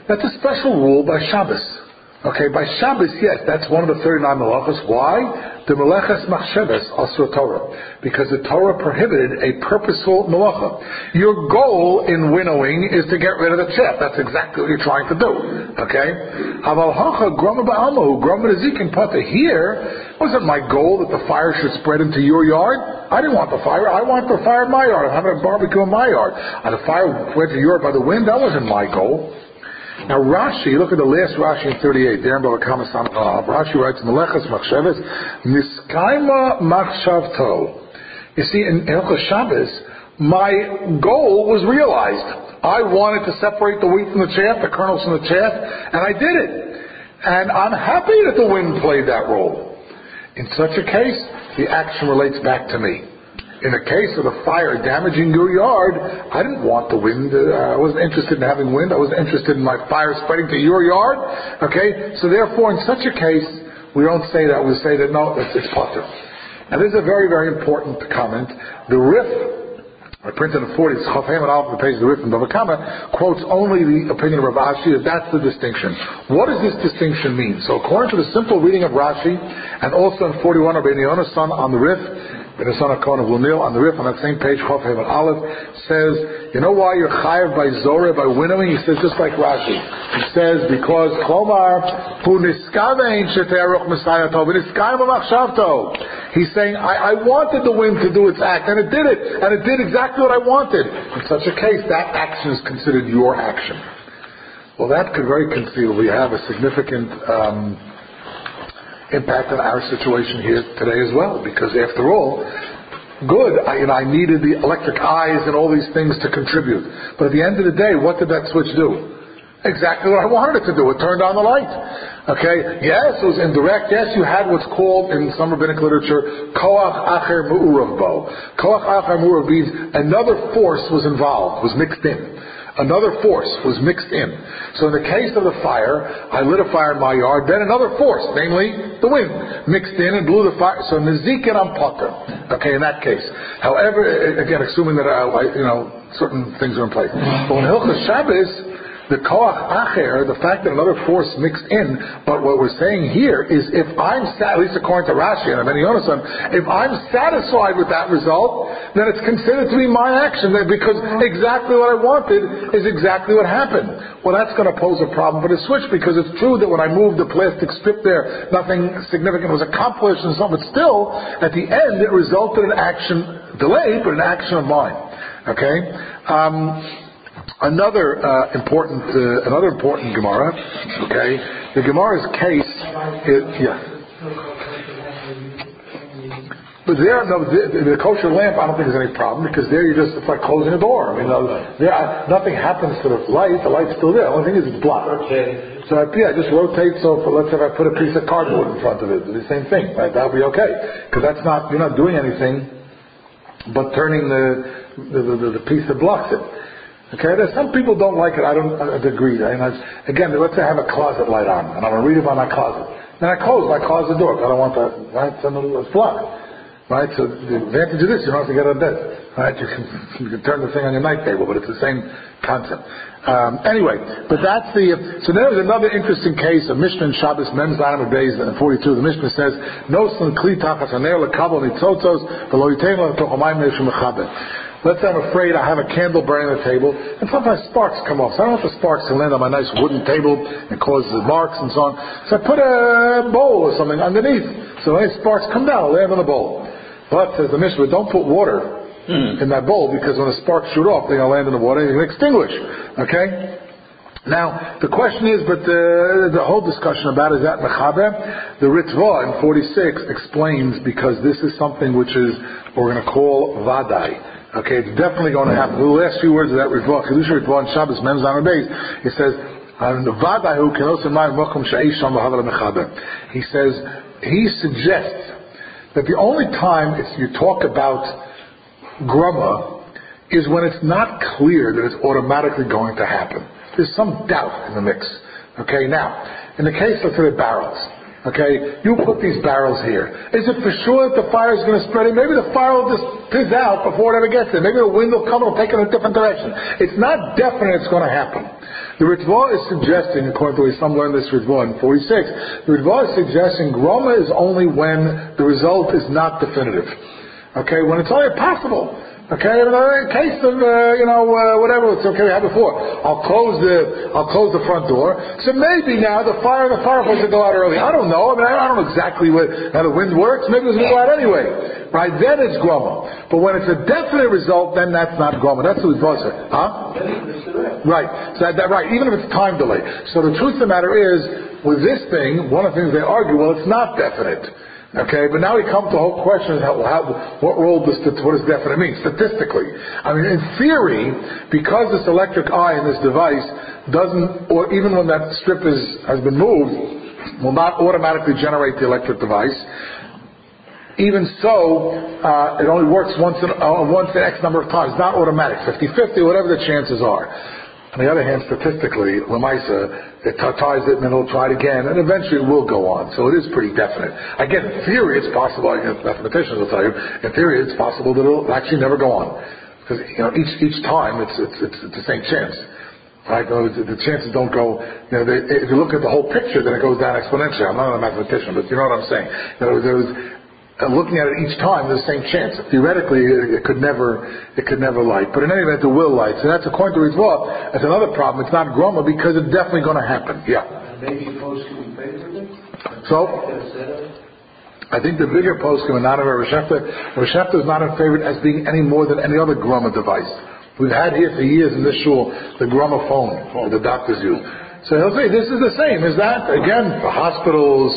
That's a special rule by Shabbos. Okay, by Shabbos, yes, that's one of the 39 melachos. Why? The meleches machsheves asur Torah, because the Torah prohibited a purposeful melacha. Your goal in winnowing is to get rid of the chaff. That's exactly what you're trying to do. Okay? Aval hacha groma ba'almahu groma nezikin pata. Here, wasn't my goal that the fire should spread into your yard? I didn't want the fire. I want the fire in my yard. I'm having a barbecue in my yard. And the fire went to your yard by the wind. That wasn't my goal. Now Rashi, look at the last Rashi in 38. There in Bava Kama Samach. Rashi writes, Meleches machsheves niskaima machshavto. You see, in Hilchos Shabbos, my goal was realized. I wanted to separate the wheat from the chaff, the kernels from the chaff, and I did it. And I'm happy that the wind played that role. In such a case, the action relates back to me. In the case of the fire damaging your yard, I didn't want the wind. I wasn't interested in having wind. I wasn't interested in my fire spreading to your yard. Okay? So therefore, in such a case, we don't say that. We say that, no, it's potter. And this is a very, very important comment. The Rif, I printed in the 40s, Chaf Haim and Aleph, the page of the Rif in Bava Kama, quotes only the opinion of Rav Ashi, that that's the distinction. What does this distinction mean? So according to the simple reading of Rashi, and also in 41 of Ben Yona's son on the Rif, the son of Cohen of Lunil, on the Rif, on that same page, Chaf Haim and Aleph, says, you know why you're chayav by Zorah, by winnowing? He says, just like Rashi. He says, because Chomar, hu niskavein shete'aruch Messiahto, v'niskayim b'machshavto. He's saying, I wanted the wind to do its act, and it did it, and it did exactly what I wanted. In such a case, that action is considered your action. Well, that could very conceivably have a significant impact on our situation here today as well, because after all, good, I needed the electric eyes and all these things to contribute. But at the end of the day, what did that switch do? Exactly what I wanted it to do. It turned on the light. Okay? Yes, it was indirect. Yes, you had what's called in some rabbinic literature, koach acher mu'urav bo. Koach acher mu'urav means another force was involved, was mixed in. Another force was mixed in. So in the case of the fire, I lit a fire in my yard, then another force, namely the wind, mixed in and blew the fire. So nezikin am potter. Okay, in that case. However, again, assuming that certain things are in place. But in Hilchos Shabbos, the koach acher, the fact that another force mixed in, but what we're saying here is if I'm, at least according to Rashi and Ben Yonason, if I'm satisfied with that result, then it's considered to be my action, because exactly what I wanted is exactly what happened. Well, that's going to pose a problem for the switch, because it's true that when I moved the plastic strip there, nothing significant was accomplished and so on, but still, at the end, it resulted in action delayed, but an action of mine. Okay? Another important Gemara. Okay, the Gemara's case is But there, the kosher lamp, I don't think there's any problem, because there it's like closing a door. I mean, nothing happens to the light. The light's still there. The only thing is it's blocked. So I just rotate. So let's say if I put a piece of cardboard in front of it, the same thing. Right? That'll be okay, because you're not doing anything but turning the piece that blocks it. Okay, there's some people don't like it. I don't agree. Again, let's say I have a closet light on, and I'm going to read about my closet. Then I close my closet door. I don't want that. Right? It's blocked. Right? So the advantage of this, you don't have to get out of bed. Right? You can turn the thing on your night table, but it's the same concept. Anyway, but that's so there was another interesting case of Mishnah in Shabbos, Mem Zayin Beis 42. The Mishnah says, No son kli tachas haner lekabel nitzotzos v'lo yitem lo tochamayim ne'shum mechaber. Let's say I'm afraid I have a candle burning on the table, and sometimes sparks come off. So I don't want the sparks to land on my nice wooden table and cause marks and so on. So I put a bowl or something underneath. So when sparks come down, I'll land on the bowl. But, says the Mishnah, don't put water in that bowl, because when the sparks shoot off, they're going to land in the water and they're going to extinguish. Okay? Now, the question is, but the whole discussion about is that mechaber? The Ritva in 46 explains, because this is something which is, we're going to call vadai. Okay, it's definitely going to happen. The last few words of that Ritva, Kedusha Ritva in Shabbos, Mem Zayin Beis, it says, he says, he suggests that the only time you talk about grumma is when it's not clear that it's automatically going to happen. There's some doubt in the mix. Okay, now, in the case of the barrels, Okay, you put these barrels here. Is it for sure that the fire is going to spread it? Maybe the fire will just fizz out before it ever gets there. Maybe the wind will come and it'll take it in a different direction. It's not definite it's going to happen. The Ritva is suggesting, according to the way some learn this Ritva in 46, the Ritva is suggesting Groma is only when the result is not definitive. Okay, when it's only possible. Okay, in a case of whatever it's okay we had before, I'll close the front door. So maybe now the fireplace will go out early. I don't know. I don't know exactly how the wind works. Maybe it's going to go out anyway. Right? Then it's groma. But when it's a definite result, then that's not groma. That's what we thought. Huh? Right. So right. Even if it's time delay. So the truth of the matter is, with this thing, one of the things they argue, well, it's not definite. Okay, but now we come to the whole question of what role what does definite mean statistically? I mean, in theory, because this electric eye in this device doesn't, or even when that strip has been moved, will not automatically generate the electric device. Even so, it only works once in X number of times, not automatic, 50-50, whatever the chances are. On the other hand, statistically, Lamaisa, it ties it and then it'll try it again, and eventually it will go on. So it is pretty definite. Again, in theory, it's possible, mathematicians will tell you, in theory, it's possible that it'll actually never go on. Because, each time, it's the same chance. Right? The chances don't go, if you look at the whole picture, then it goes down exponentially. I'm not a mathematician, but you know what I'm saying. Looking at it each time, there's the same chance. Theoretically, it could never light. But in any event, it will light. So that's according to his law. That's another problem. It's not groma because it's definitely going to happen. Yeah. Maybe post can be favored. So, I think the bigger post can not have a Reshefta. Reshefta is not in favor as being any more than any other groma device. We've had here for years in this shul the groma phone that the doctors use. So he'll say this is the same. Is that again for hospitals?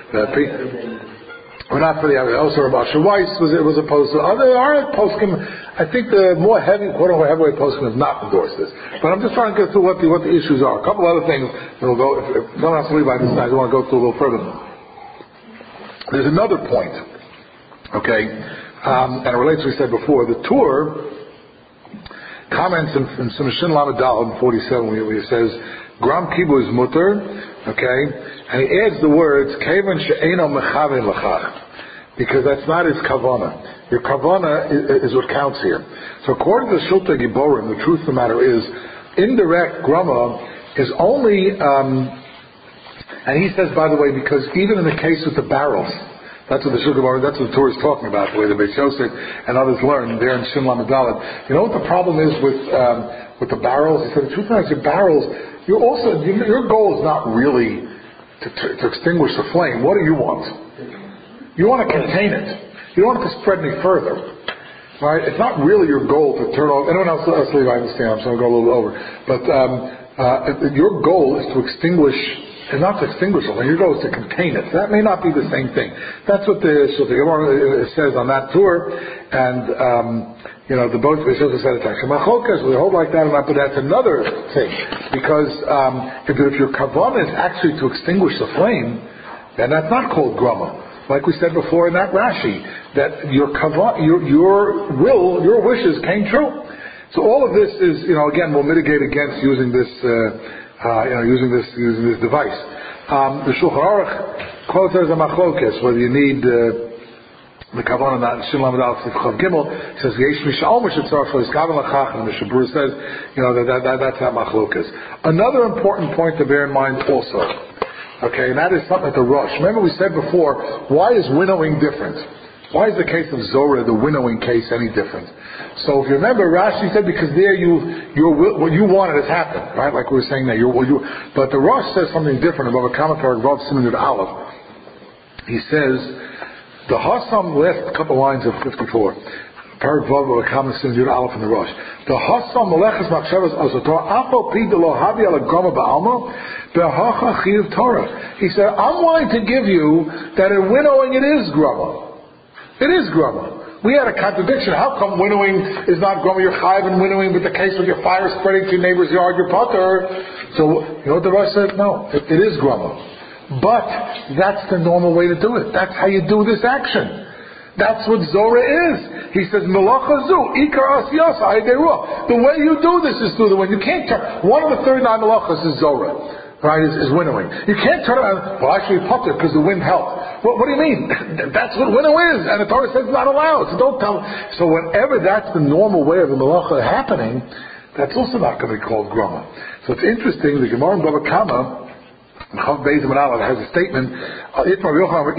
Or not for the other. Also, Rabbi Weiss was opposed to. There are poskim. I think the more heavy, quote-unquote, heavyweight poskim have not endorsed this. But I'm just trying to get through what the issues are. A couple other things. We'll go. If someone has to leave by this time, I want to go through a little further. There's another point. Okay, and it relates to what we said before. The Tur comments in Shin Lamed Daled in 47 where he says Gram Kibu is mutter. Okay, and he adds the words Kevan she'eno mechaven lachach, because that's not his kavana. Your kavana is what counts here. So according to Shulta Giborim, the truth of the matter is indirect grama is only, and he says, by the way, because even in the case with the barrels, that's what the Shulta Giborim, that's what the Torah is talking about, the way the Beis Yosef and others learn there in Shin Lamed Daled. You know what the problem is with the barrels? He said the truth of the matter is your barrels. Your goal is not really to extinguish the flame. What do you want? You want to contain it. You don't want it to spread any further. Right? It's not really your goal to turn off. Anyone else leave? I understand. I'm going to go a little bit over. But your goal is to extinguish, and not to extinguish the flame. Your goal is to contain it. That may not be the same thing. That's what the Gemara says on that tour. And the both we said it's actually machokas. We hold like that or not, but that's another thing. Because if your kavanah is actually to extinguish the flame, then that's not called grama. Like we said before in that Rashi, that your wishes came true. So all of this is, again, will mitigate against using this, using this device. The Shulchan Aruch quotes as a machokas, whether you need the kavanah not Shin Lamed Daled Chav Gimel says Yesh Mishal Mishitzar for his kavanah lachach, and the Mishabur says that's not machlokas. Another important point to bear in mind also, okay, and that is something at the Rosh. Remember we said before, why is winnowing different? Why is the case of Zorah, the winnowing case, any different? So if you remember, Rashi said because there what you wanted has happened, right? Like we were saying there. But the Rosh says something different about a commentary of Rav Siman Yud Aleph. He says. The Hassam, last couple lines of 54, Parak Vav of a comment in Yud Aleph in the Rosh. The Hassam Meleches Machshavas Azotor Apo Pi Delo Havi Ala Grama Ba'alma Be'Hacha Chiyuv Torah. He said, I'm willing to give you that in winnowing it is grama. It is grama. We had a contradiction. How come winnowing is not grama? You're chayav in winnowing, but the case with your fire spreading to your neighbor's yard, your potter. So you know what the Rosh said? No, it is grama. But that's the normal way to do it. That's how you do this action. That's what Zorah is. He says, Melacha zu, Ikar Asiyasa, Ayderua. The way you do this is through the wind. You can't turn. One of the 39 melachas is Zorah. right, is winnowing. You can't turn around, well, actually putter because the wind helped. What do you mean? That's what winnow is, and the Torah says it's not allowed, so don't tell. So whenever that's the normal way of the malacha happening, that's also not going to be called grama. So it's interesting, the Gemara in Bava Kama, Chav Beis Amud Aleph, has a statement, this is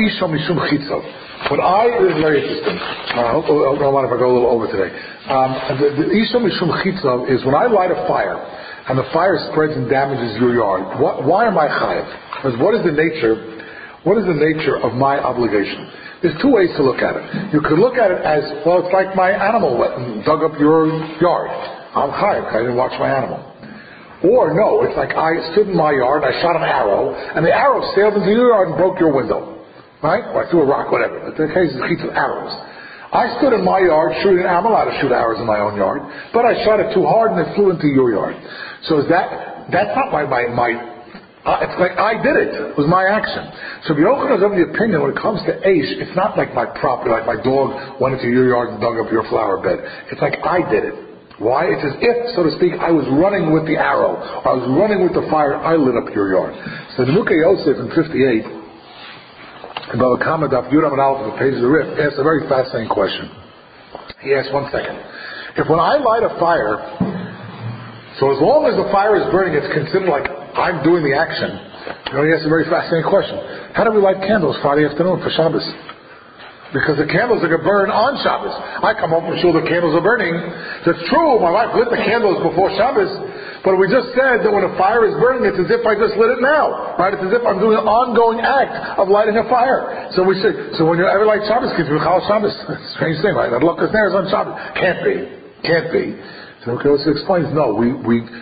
very interesting. I don't mind if I go a little over today. The Isham Mishum Chitzov is when I light a fire, and the fire spreads and damages your yard. Why am I chayav? Because what is the nature of my obligation? There's two ways to look at it. You could look at it as, well, it's like my animal dug up your yard. I'm chayav, I didn't watch my animal. Or no, it's like I stood in my yard, I shot an arrow, and the arrow sailed into your yard and broke your window. Right? Or I threw a rock, whatever. But the case is with arrows. I stood in my yard shooting, I'm allowed to shoot arrows in my own yard, but I shot it too hard and it flew into your yard. So that's not it's like I did it. It was my action. So Yochanan is of the opinion when it comes to Aish, it's not like my property, like my dog went into your yard and dug up your flower bed. It's like I did it. Why? It's as if, so to speak, I was running with the arrow. I was running with the fire. I lit up your yard. So the Mukhe Yosef in 58, Bava Kama Daf Yud Amud Aleph, the page of the Rif, asks a very fascinating question. He asks, 1 second. If when I light a fire, so as long as the fire is burning, it's considered like I'm doing the action. He asks a very fascinating question. How do we light candles Friday afternoon for Shabbos? Because the candles are going to burn on Shabbos. I come home from shul, the candles are burning. That's true, my wife lit the candles before Shabbos, but we just said that when a fire is burning, it's as if I just lit it now. Right? It's as if I'm doing an ongoing act of lighting a fire. So we say, so when you ever light Shabbos, can you call Shabbos? Strange thing, right? I'd look as there is on Shabbos. Can't be. So Joseph explains, no, we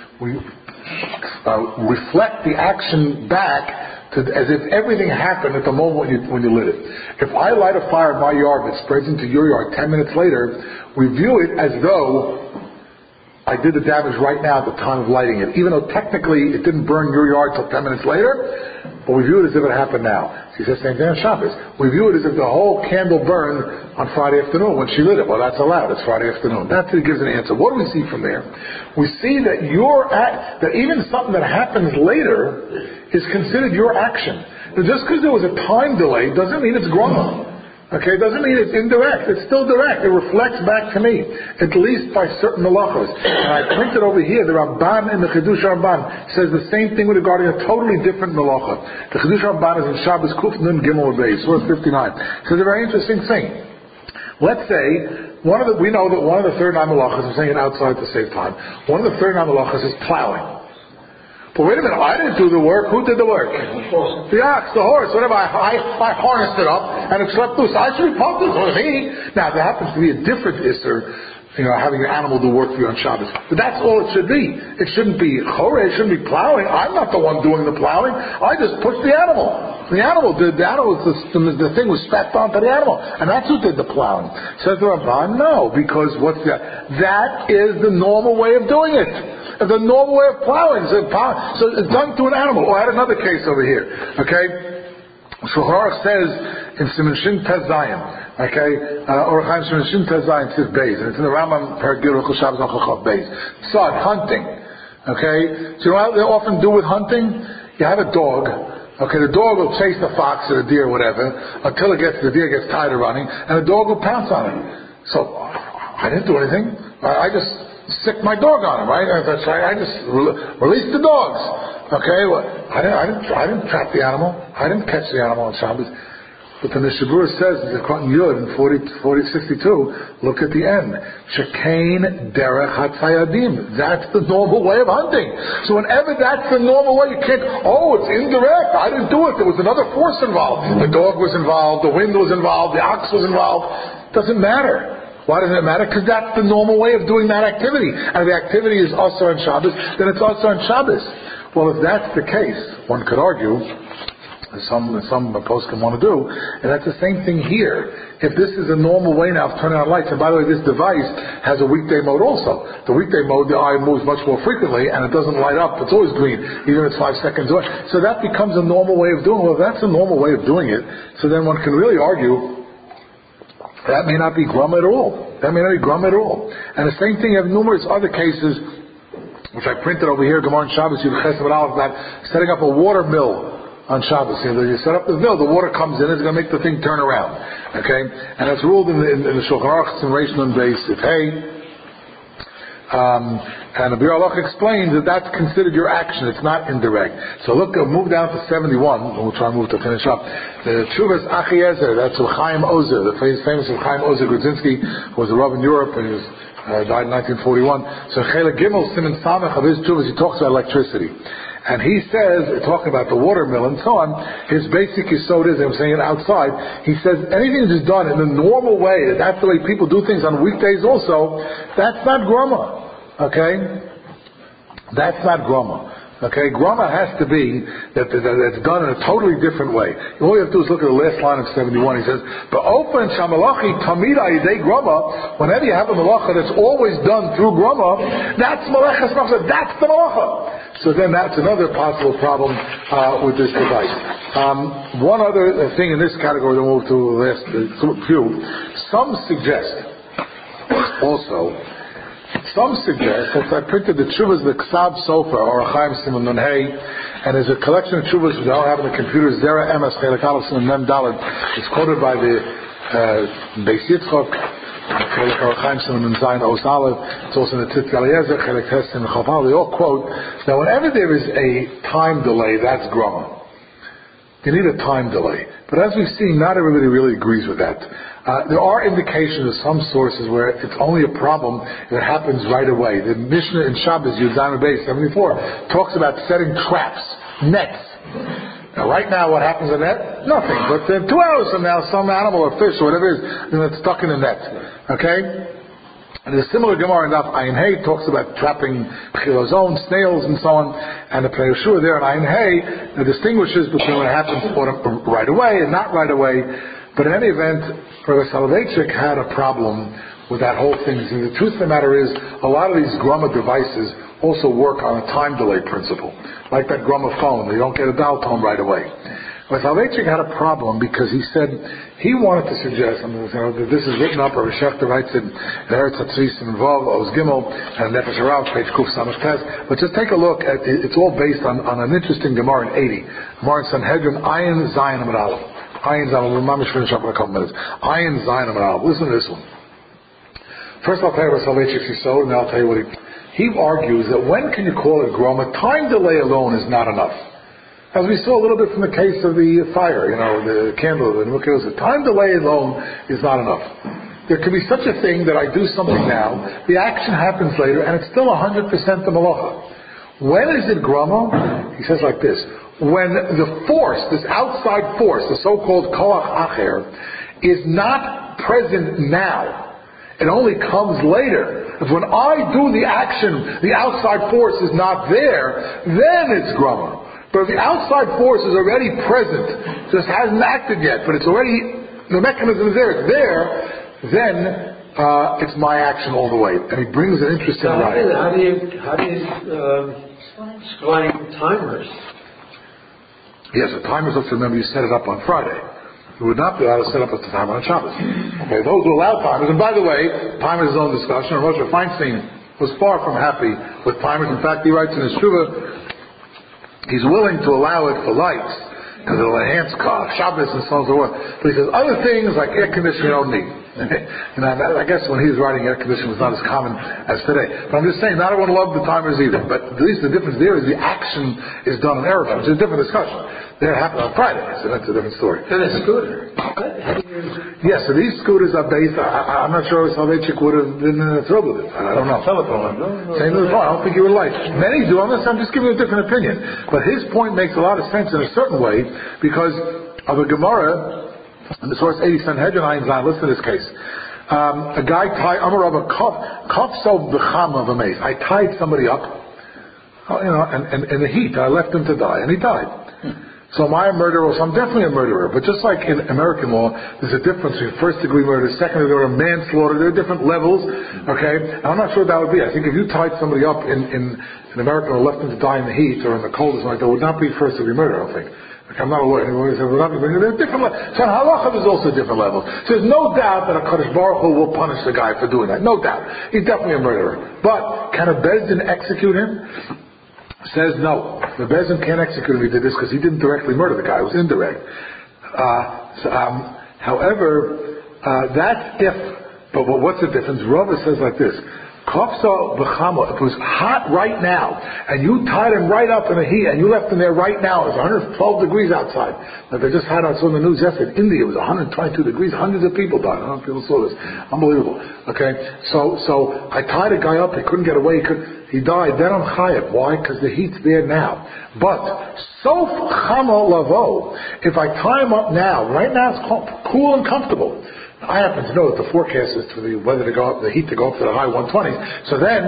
reflect the action back as if everything happened at the moment when you lit it. If I light a fire in my yard that spreads into your yard 10 minutes later, we view it as though I did the damage right now at the time of lighting it. Even though technically it didn't burn your yard till 10 minutes later, but we view it as if it happened now. She says same thing on Shabbos. We view it as if the whole candle burned on Friday afternoon when she lit it. Well, that's allowed. It's Friday afternoon. That's what gives an answer. What do we see from there? We see that that even something that happens later is considered your action. Now, just because there was a time delay doesn't mean it's grama. Okay, it doesn't mean it's indirect. It's still direct. It reflects back to me, at least by certain malachos. And I printed over here, the Ramban in the Chidush Ramban says the same thing regarding a totally different malacha. The Chidush Ramban is in Shabbos Kuf Nun Gimel Beis, source 59. It says a very interesting thing. Let's say, we know that one of the 39 malachas, I'm saying it outside to save time, one of the 39 malachas is plowing. But wait a minute, I didn't do the work. Who did the work? The ox, the horse, whatever. I harnessed it up and it slept loose. I should be pumped. It was me. Now, there happens to be a different isser, having your animal do work for you on Shabbos. But that's all it should be. It shouldn't be chore, it shouldn't be plowing. I'm not the one doing the plowing. I just pushed the animal. The animal, the thing was strapped onto the animal. And that's who did the plowing. Says the Ramban, no, because what's that? That is the normal way of doing it. The normal way of plowing. So it's done to an animal. I had another case over here. Okay? Shulchan says in Siman Shin Tez Zayin, or Chaim Siman Shin Tez Zayin Tiv Beis, and it's in the Rambam Perek Gil Shabbos Chav Beis. Sod, hunting. Okay? So you know what they often do with hunting? You have a dog. Okay, the dog will chase the fox or the deer or whatever until the deer gets tired of running, and the dog will pounce on it. So I didn't do anything. I just sicked my dog on him, right? That's right. I just released the dogs. Okay, well, I didn't trap the animal. I didn't catch the animal on Shabbos. But then the Shabur says in the Quran Yud in 62, look at the end. Shekain derech hatzayadim. That's the normal way of hunting. So whenever that's the normal way, you can't, it's indirect. I didn't do it. There was another force involved. The dog was involved. The wind was involved. The ox was involved. Doesn't matter. Why doesn't it matter? Because that's the normal way of doing that activity. And if the activity is also on Shabbos, then it's also on Shabbos. Well, if that's the case, one could argue, some poskim want to do, and that's the same thing here. If this is a normal way now of turning on lights, and by the way, this device has a weekday mode also. The weekday mode, the eye moves much more frequently, and it doesn't light up. It's always green, even if it's 5 seconds away. So that becomes a normal way of doing it. Well, if that's a normal way of doing it, so then one can really argue that may not be grama at all. And the same thing, you have numerous other cases which I printed over here, Gemara on Shabbos, Yud Ches Amud Aleph, about setting up a water mill on Shabbos. You set up the mill, the water comes in, it's going to make the thing turn around. Okay? And that's ruled in the Shulchan Aruch, in Reish Nun Beis, and the Bir Halach explains that that's considered your action, it's not indirect. So look, move down to 71, we'll try and move to finish up. The Tshuvas Achiezer, that's Chaim Ozer, the famous Chaim Ozer Grudzinski, who was a Rav in Europe, and he was, died in 1941. So Chela Gimel Siman Samech of his Tshuvas, he talks about electricity. And he says, talking about the water mill and so on, his basic yesod is, I'm saying it outside, he says anything that's done in the normal way, that's the way people do things on weekdays also, that's not groma. Okay? That's not groma. Okay? Groma has to be that it's done in a totally different way. All you have to do is look at the last line of 71. He says, "Ba'ofen shamalachi tamida yidei groma." Whenever you have a malacha that's always done through groma, that's malachas nafsha. That's the malacha. So then that's another possible problem with this device. One other thing in this category, then we'll move to the last few. Some suggest that I printed the Tshuvas, the Ksab Sofer, or Chaim Simon Nun Hey, and there's a collection of Tshuvas which I don't have on the computer, Zera Emes Chelek Aleph Simon Mem Daled. It's quoted by the Beis Yitzchok, Chaim Simon Nun Zayin Os Aleph. It's also in the Tzitz Eliezer, Chelek Tes and Chaval. They all quote that whenever there is a time delay, that's groma. You need a time delay. But as we've seen, not everybody really agrees with that. There are indications of some sources where it's only a problem if it happens right away. The Mishnah in Shabbos, Yud Zayin Beis 74, talks about setting traps, nets. Now, right now, what happens in net? Nothing. But 2 hours from now, some animal or fish or whatever it is, it's stuck in the net. Okay? And a similar Gemara in Daf Ayin Hey talks about trapping chilozon, snails, and so on. And the Pnei Yehoshua there in Ayin Hey distinguishes between what happens right away and not right away. But in any event, Rabbi Soloveitchik had a problem with that whole thing. And the truth of the matter is, a lot of these groma devices also work on a time delay principle, like that groma phone. You don't get a dial tone right away. But Soloveitchik had a problem because he said he wanted to suggest, that this is written up, or Shechta writes it in Eretz Hatzis and Vav, Oz Gimel, and Nefesh Harav, page Kuf Samach Tes. But just take a look at it. It's all based on an interesting Gemara in 80. Gemara in Sanhedrin, Ayin Zayin Amud Aleph. Ayin Zayin, we'll mamish finish up in a couple minutes. Ayin Zayin Amud Aleph. Listen to this one. First I'll tell you about Soloveitchik's Yisod, and then I'll tell you what he argues that when can you call it groma? Time delay alone is not enough. As we saw a little bit from the case of the fire, the candle, the time delay alone is not enough. There can be such a thing that I do something now, the action happens later, and it's still 100% the malacha. When is it groma? He says like this: when the force, this outside force, the so-called koach acher, is not present now. It only comes later. If when I do the action, the outside force is not there, then it's groma. But if the outside force is already present, just hasn't acted yet, but it's already, the mechanism is there, then it's my action all the way. And he brings an interesting right. How do you explain timers? Yes, the timers, let's remember you set it up on Friday. You would not be allowed to set up a timer on Shabbos. Okay, those who allow timers, and by the way, timers is his own discussion, and Moshe Feinstein was far from happy with timers. In fact, he writes in his Shuvah, he's willing to allow it for lights, because it'll enhance Shabbos and so on and so forth. But he says other things like air conditioning you don't need. And I guess when he was writing, air conditioning was not as common as today. But I'm just saying, not everyone loved the timers either. But at least the difference there is the action is done on Erev, which is a different discussion. There it happened on Friday, so that's a different story. And a scooter. Yes, so these scooters are based, I'm not sure if Soloveitchik would have been thrilled with it. I don't know. Telephone. Same with the phone. I don't think he would like. Many do. I'm just giving you a different opinion. But his point makes a lot of sense in a certain way because of a Gemara in the source 80 Sanhedrin Ayin Zayin. Listen to this case. A guy tied Amarava Kafso B'chama V'meis. I tied somebody up, and in the heat I left him to die, and he died. So am I a murderer? So I'm definitely a murderer. But just like in American law, there's a difference between first-degree murder, second-degree murder, manslaughter. There are different levels. Okay, and I'm not sure what that would be. I think if you tied somebody up in American or left them to die in the heat or in the cold or something like that, would not be first-degree murder. I don't think. I'm not a lawyer anymore. There are different levels. So in halacha there's also different levels. So there's no doubt that a Kadosh Baruch Hu will punish the guy for doing that. No doubt. He's definitely a murderer. But can a Beis Din execute him? Says no. The Beis Din can't execute him if he did this because he didn't directly murder the guy. It was indirect. However, that's if. But what's the difference? Rava says like this. Kofsa b'chamo, if it was hot right now, and you tied him right up in the heat, and you left him there right now, it's 112 degrees outside. Like they just had us on the news yesterday, in India, it was 122 degrees, hundreds of people died. I don't know if people saw this. Unbelievable. Okay? So I tied a guy up, he couldn't get away, he died, then I'm chayav. Why? Because the heat's there now. But, sof chamo lavo, if I tie him up now, right now it's cool and comfortable. I happen to know that the forecast is for the weather to go up, the heat to go up to the high 120s. So then,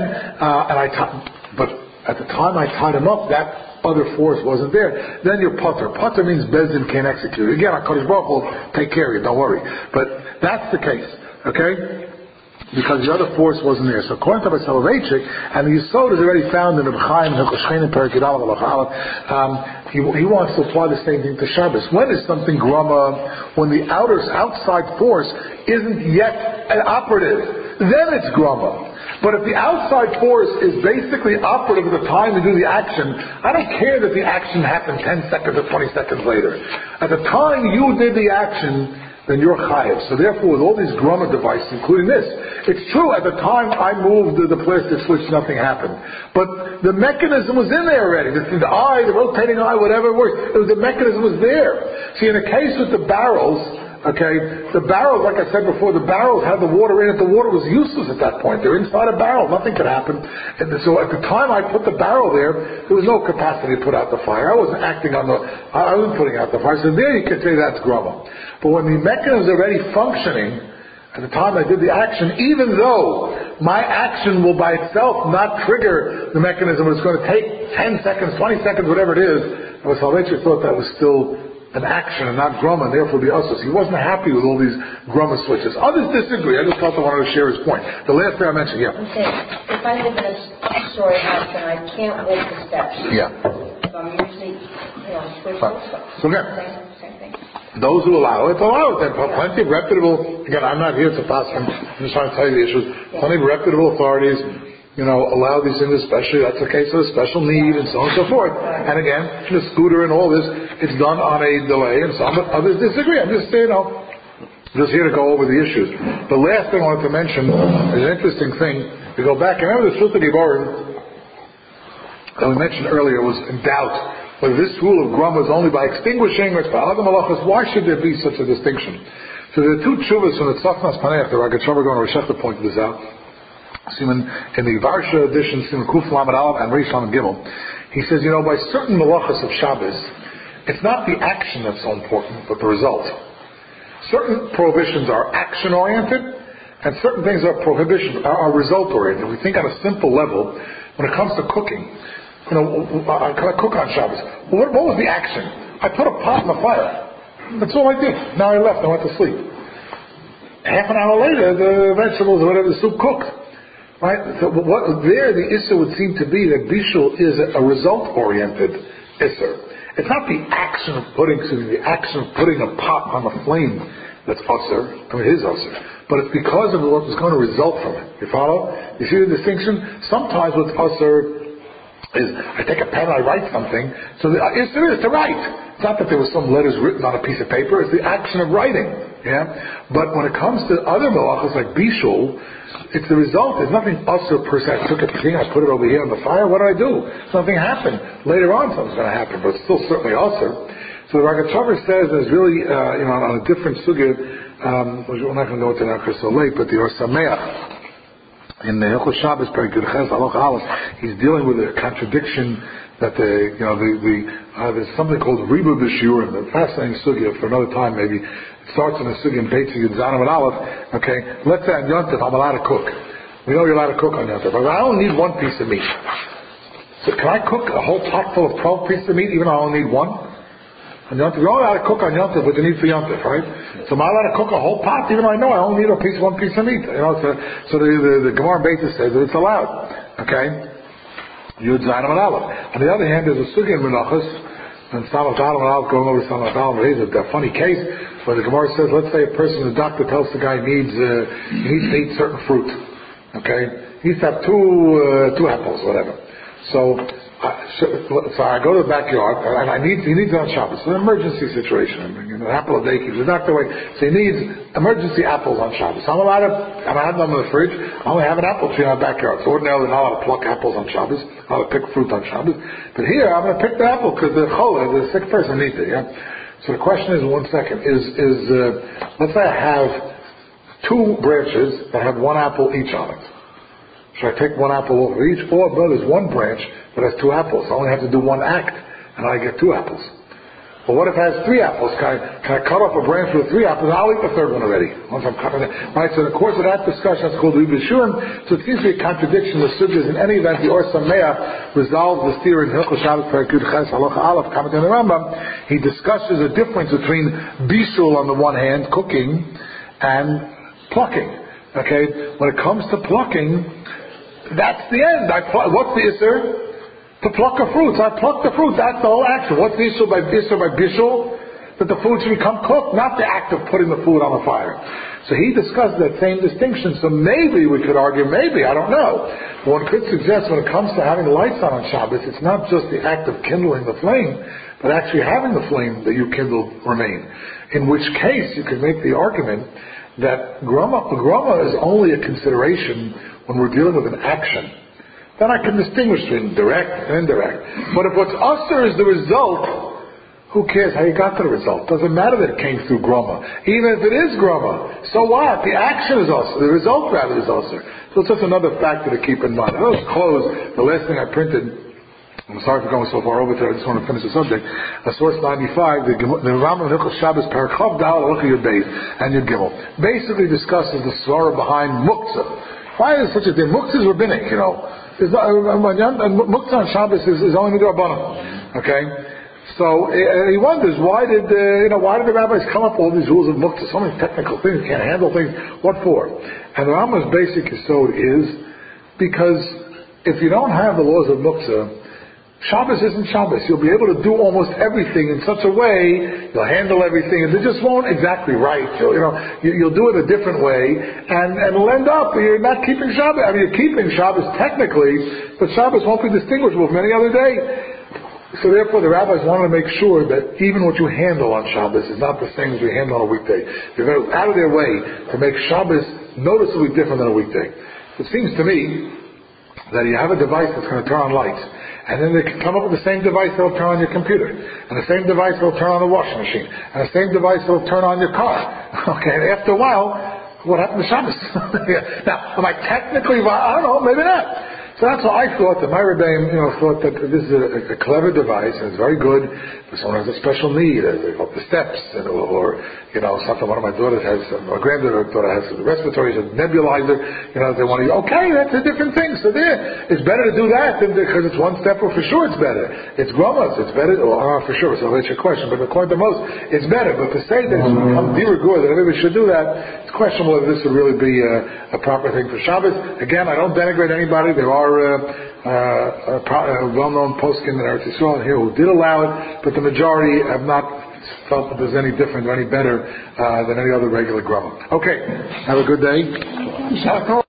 but at the time I tied him up, that other force wasn't there. Then you're putter. Putter means Beis Din can't execute. Again, HaKadosh Baruch will take care of you, don't worry. But that's the case, okay? Because the other force wasn't there. So according to Soloveitchik, and the Yisod is already found in the B'chaim and Hilchos and Perek Yud Aleph, he wants to apply the same thing to Shabbos. When is something grama? When the outside force isn't yet operative. Then it's grama. But if the outside force is basically operative at the time to do the action, I don't care that the action happened 10 seconds or 20 seconds later. At the time you did the action, then you're chayav. So therefore, with all these grama devices, including this, it's true, at the time I moved the plastic switch, nothing happened. But the mechanism was in there already. The eye, the rotating eye, whatever it was, the mechanism was there. See, in the case with the barrels, okay, the barrels, like I said before, the barrels had the water in it. The water was useless at that point. They're inside a barrel. Nothing could happen. And so at the time I put the barrel there was no capacity to put out the fire. I wasn't I wasn't putting out the fire. So there you could say that's grama. But when the mechanism is already functioning, at the time I did the action, even though my action will by itself not trigger the mechanism, it's going to take 10 seconds, 20 seconds, whatever it is, Soloveitchik thought that was still an action and not grama, and therefore be usus. He wasn't happy with all these grama switches. Others disagree. I just thought I wanted to share his point. The last thing I mentioned, yeah. Okay. If I live in a two-story house and I can't walk the steps, yeah. So I'm usually, switch also. So again, same thing. Those who allow it, allow it. There are plenty of reputable, again, I'm not here to pass them, I'm just trying to tell you the issues. Plenty of reputable authorities, allow these things, especially, that's the case of a special need and so on and so forth. And again, the scooter and all this, it's done on a delay and some, but others disagree. I'm just saying, just here to go over the issues. The last thing I wanted to mention is an interesting thing. We go back, and remember the Sutta Giborim that we mentioned earlier was in doubt whether this rule of grama is only by extinguishing or it's by other malachas. Why should there be such a distinction? So there are two tshuvas from the Tzafnas Paneach. The Rogatchover going to Reshechta pointed this out. In the Varsha edition, Siman Kuf Lamed Aleph and Reish Lamed Gimel, he says, by certain malachas of Shabbos, it's not the action that's so important, but the result. Certain prohibitions are action-oriented, and certain things are result-oriented. We think on a simple level, when it comes to cooking, can I cook on Shabbos? What was the action? I put a pot in the fire. That's all I did. Now I left. I went to sleep. Half an hour later, the vegetables or whatever, the soup cooked. Right? So the issur would seem to be that bishul is a result-oriented issur. It's not the action of putting a pot on the flame that's usur. It is usur. But it's because of what was going to result from it. You follow? You see the distinction? Sometimes what's usur is I take a pen and I write something. So the issur is to write. It's not that there was some letters written on a piece of paper. It's the action of writing. Yeah. But when it comes to other malachas like bishul, it's the result. There's nothing usur per se. I took a thing, I put it over here on the fire. What did I do? Something happened. Later on, something's going to happen, but it's still certainly usur. So the Rogatchover says there's really, on a different sugya, which we're not going to go into now because it's so late, but the Or Sameach. In the Hilchos Shabbos, Perek Yud Ches, Halacha Aleph, he's dealing with a contradiction that there's something called Ribu B'Shiurim, a fascinating sugya for another time maybe. It starts in the sugya in Beit Yud Zanim and Aleph. Okay, let's say on Yom Tov I'm allowed to cook. We know you're allowed to cook on Yom Tov, but I only need one piece of meat. So can I cook a whole pot full of 12 pieces of meat even though I only need one? On Yom Tov, you're only allowed to cook on Yom Tov what you need for Yom Tov, right? So am I allowed to cook a whole pot even though I know I only need one piece of meat? So the Gemara in Beis says that it's allowed. Okay? Yud Zayin and Aleph. On the other hand, there's a sugya in Menachos And Samach Dalam, and I'll go over Samach Dalam, but here's a funny case where the Gemara says, let's say the doctor tells the guy he needs to eat certain fruit. Okay? He needs to have two apples, whatever. So I go to the backyard, and he needs it on Shabbos. It's an emergency situation. An apple a day keeps the doctor away. So he needs emergency apples on Shabbos. So I have them in the fridge. I only have an apple tree in my backyard. So ordinarily I'm not allowed to pluck apples on Shabbos. I'm allowed to pick fruit on Shabbos. But here I'm going to pick the apple because the chola, the sick person, needs it. Yeah? So the question is, one second, let's say I have two branches that have one apple each on it. Should I take one apple off of each? Or, there's one branch that has two apples. I only have to do one act, and I get two apples. But what if it has three apples? Can I cut off a branch with three apples? I'll eat the third one already, once I'm cutting it. Right, so in the course of that discussion, that's called Ribishurim. So it seems to be a contradiction of the sugars. In any event, the Or Sameach resolves the theory in Hilchos Shabbos Perikut Ches Halacha Aleph, commenting on the Rambam. He discusses the difference between bishul on the one hand, cooking, and plucking. Okay, when it comes to plucking, that's the end. What's the Isser? To pluck a fruit. So I pluck the fruit. That's the whole action. What's the Isser by bishul? That the food should become cooked, not the act of putting the food on the fire. So he discussed that same distinction. So maybe we could argue, I don't know. One could suggest when it comes to having the lights on Shabbos, it's not just the act of kindling the flame, but actually having the flame that you kindled remain. In which case, you could make the argument that grama is only a consideration when we're dealing with an action. Then I can distinguish between direct and indirect. But if what's usher is the result, who cares how you got to the result? Doesn't matter that it came through grama. Even if it is grama, so what? The action is usher. The result rather is usher. So it's just another factor to keep in mind. I'll just close. The last thing I printed, I'm sorry for going so far over there, I just want to finish the subject. Source 95, the Rambam Hilchos Shabbos Parachav Dal Halacha Yud Beis and Yud Gimel basically discusses the svara behind muktzah. Why is such a thing? Muktzah is rabbinic, Muktzah on Shabbos is only midrabanan. Okay, so he wonders why did the rabbis come up with all these rules of muktzah? So many technical things, can't handle things. What for? And the Rambam's basic yesod is because if you don't have the laws of muktzah, Shabbos isn't Shabbos. You'll be able to do almost everything in such a way, you'll handle everything, and it just won't exactly right. You'll do it a different way, and it'll end up, you're not keeping Shabbos. I mean, you're keeping Shabbos technically, but Shabbos won't be distinguishable from any other day. So therefore, the rabbis wanted to make sure that even what you handle on Shabbos is not the same as you handle on a weekday. They're going out of their way to make Shabbos noticeably different than a weekday. It seems to me that you have a device that's going to turn on lights, and then they can come up with the same device that will turn on your computer, and the same device that will turn on the washing machine, and the same device that will turn on your car. Okay, and after a while, what happened to Shabbos? Now, am I technically, I don't know, maybe not. So that's why I thought that my Rebbeim, thought that this is a clever device, and it's very good for someone who has a special need, the steps, or something. One of my daughters has, my granddaughter has respiratory, a nebulizer, they want to, okay, that's a different thing. So it's better to do that than because it's one step, or for sure it's better. It's gromas, it's better, for sure, so that's your question, but according to most, it's better. But to say that it's become de rigueur, that everybody should do that, it's questionable whether this would really be a proper thing for Shabbos. Again, I don't denigrate anybody. There are well-known poskim in Eretz Yisrael here who did allow it, but the majority have not felt that there's any different or any better than any other regular grama. Okay, have a good day.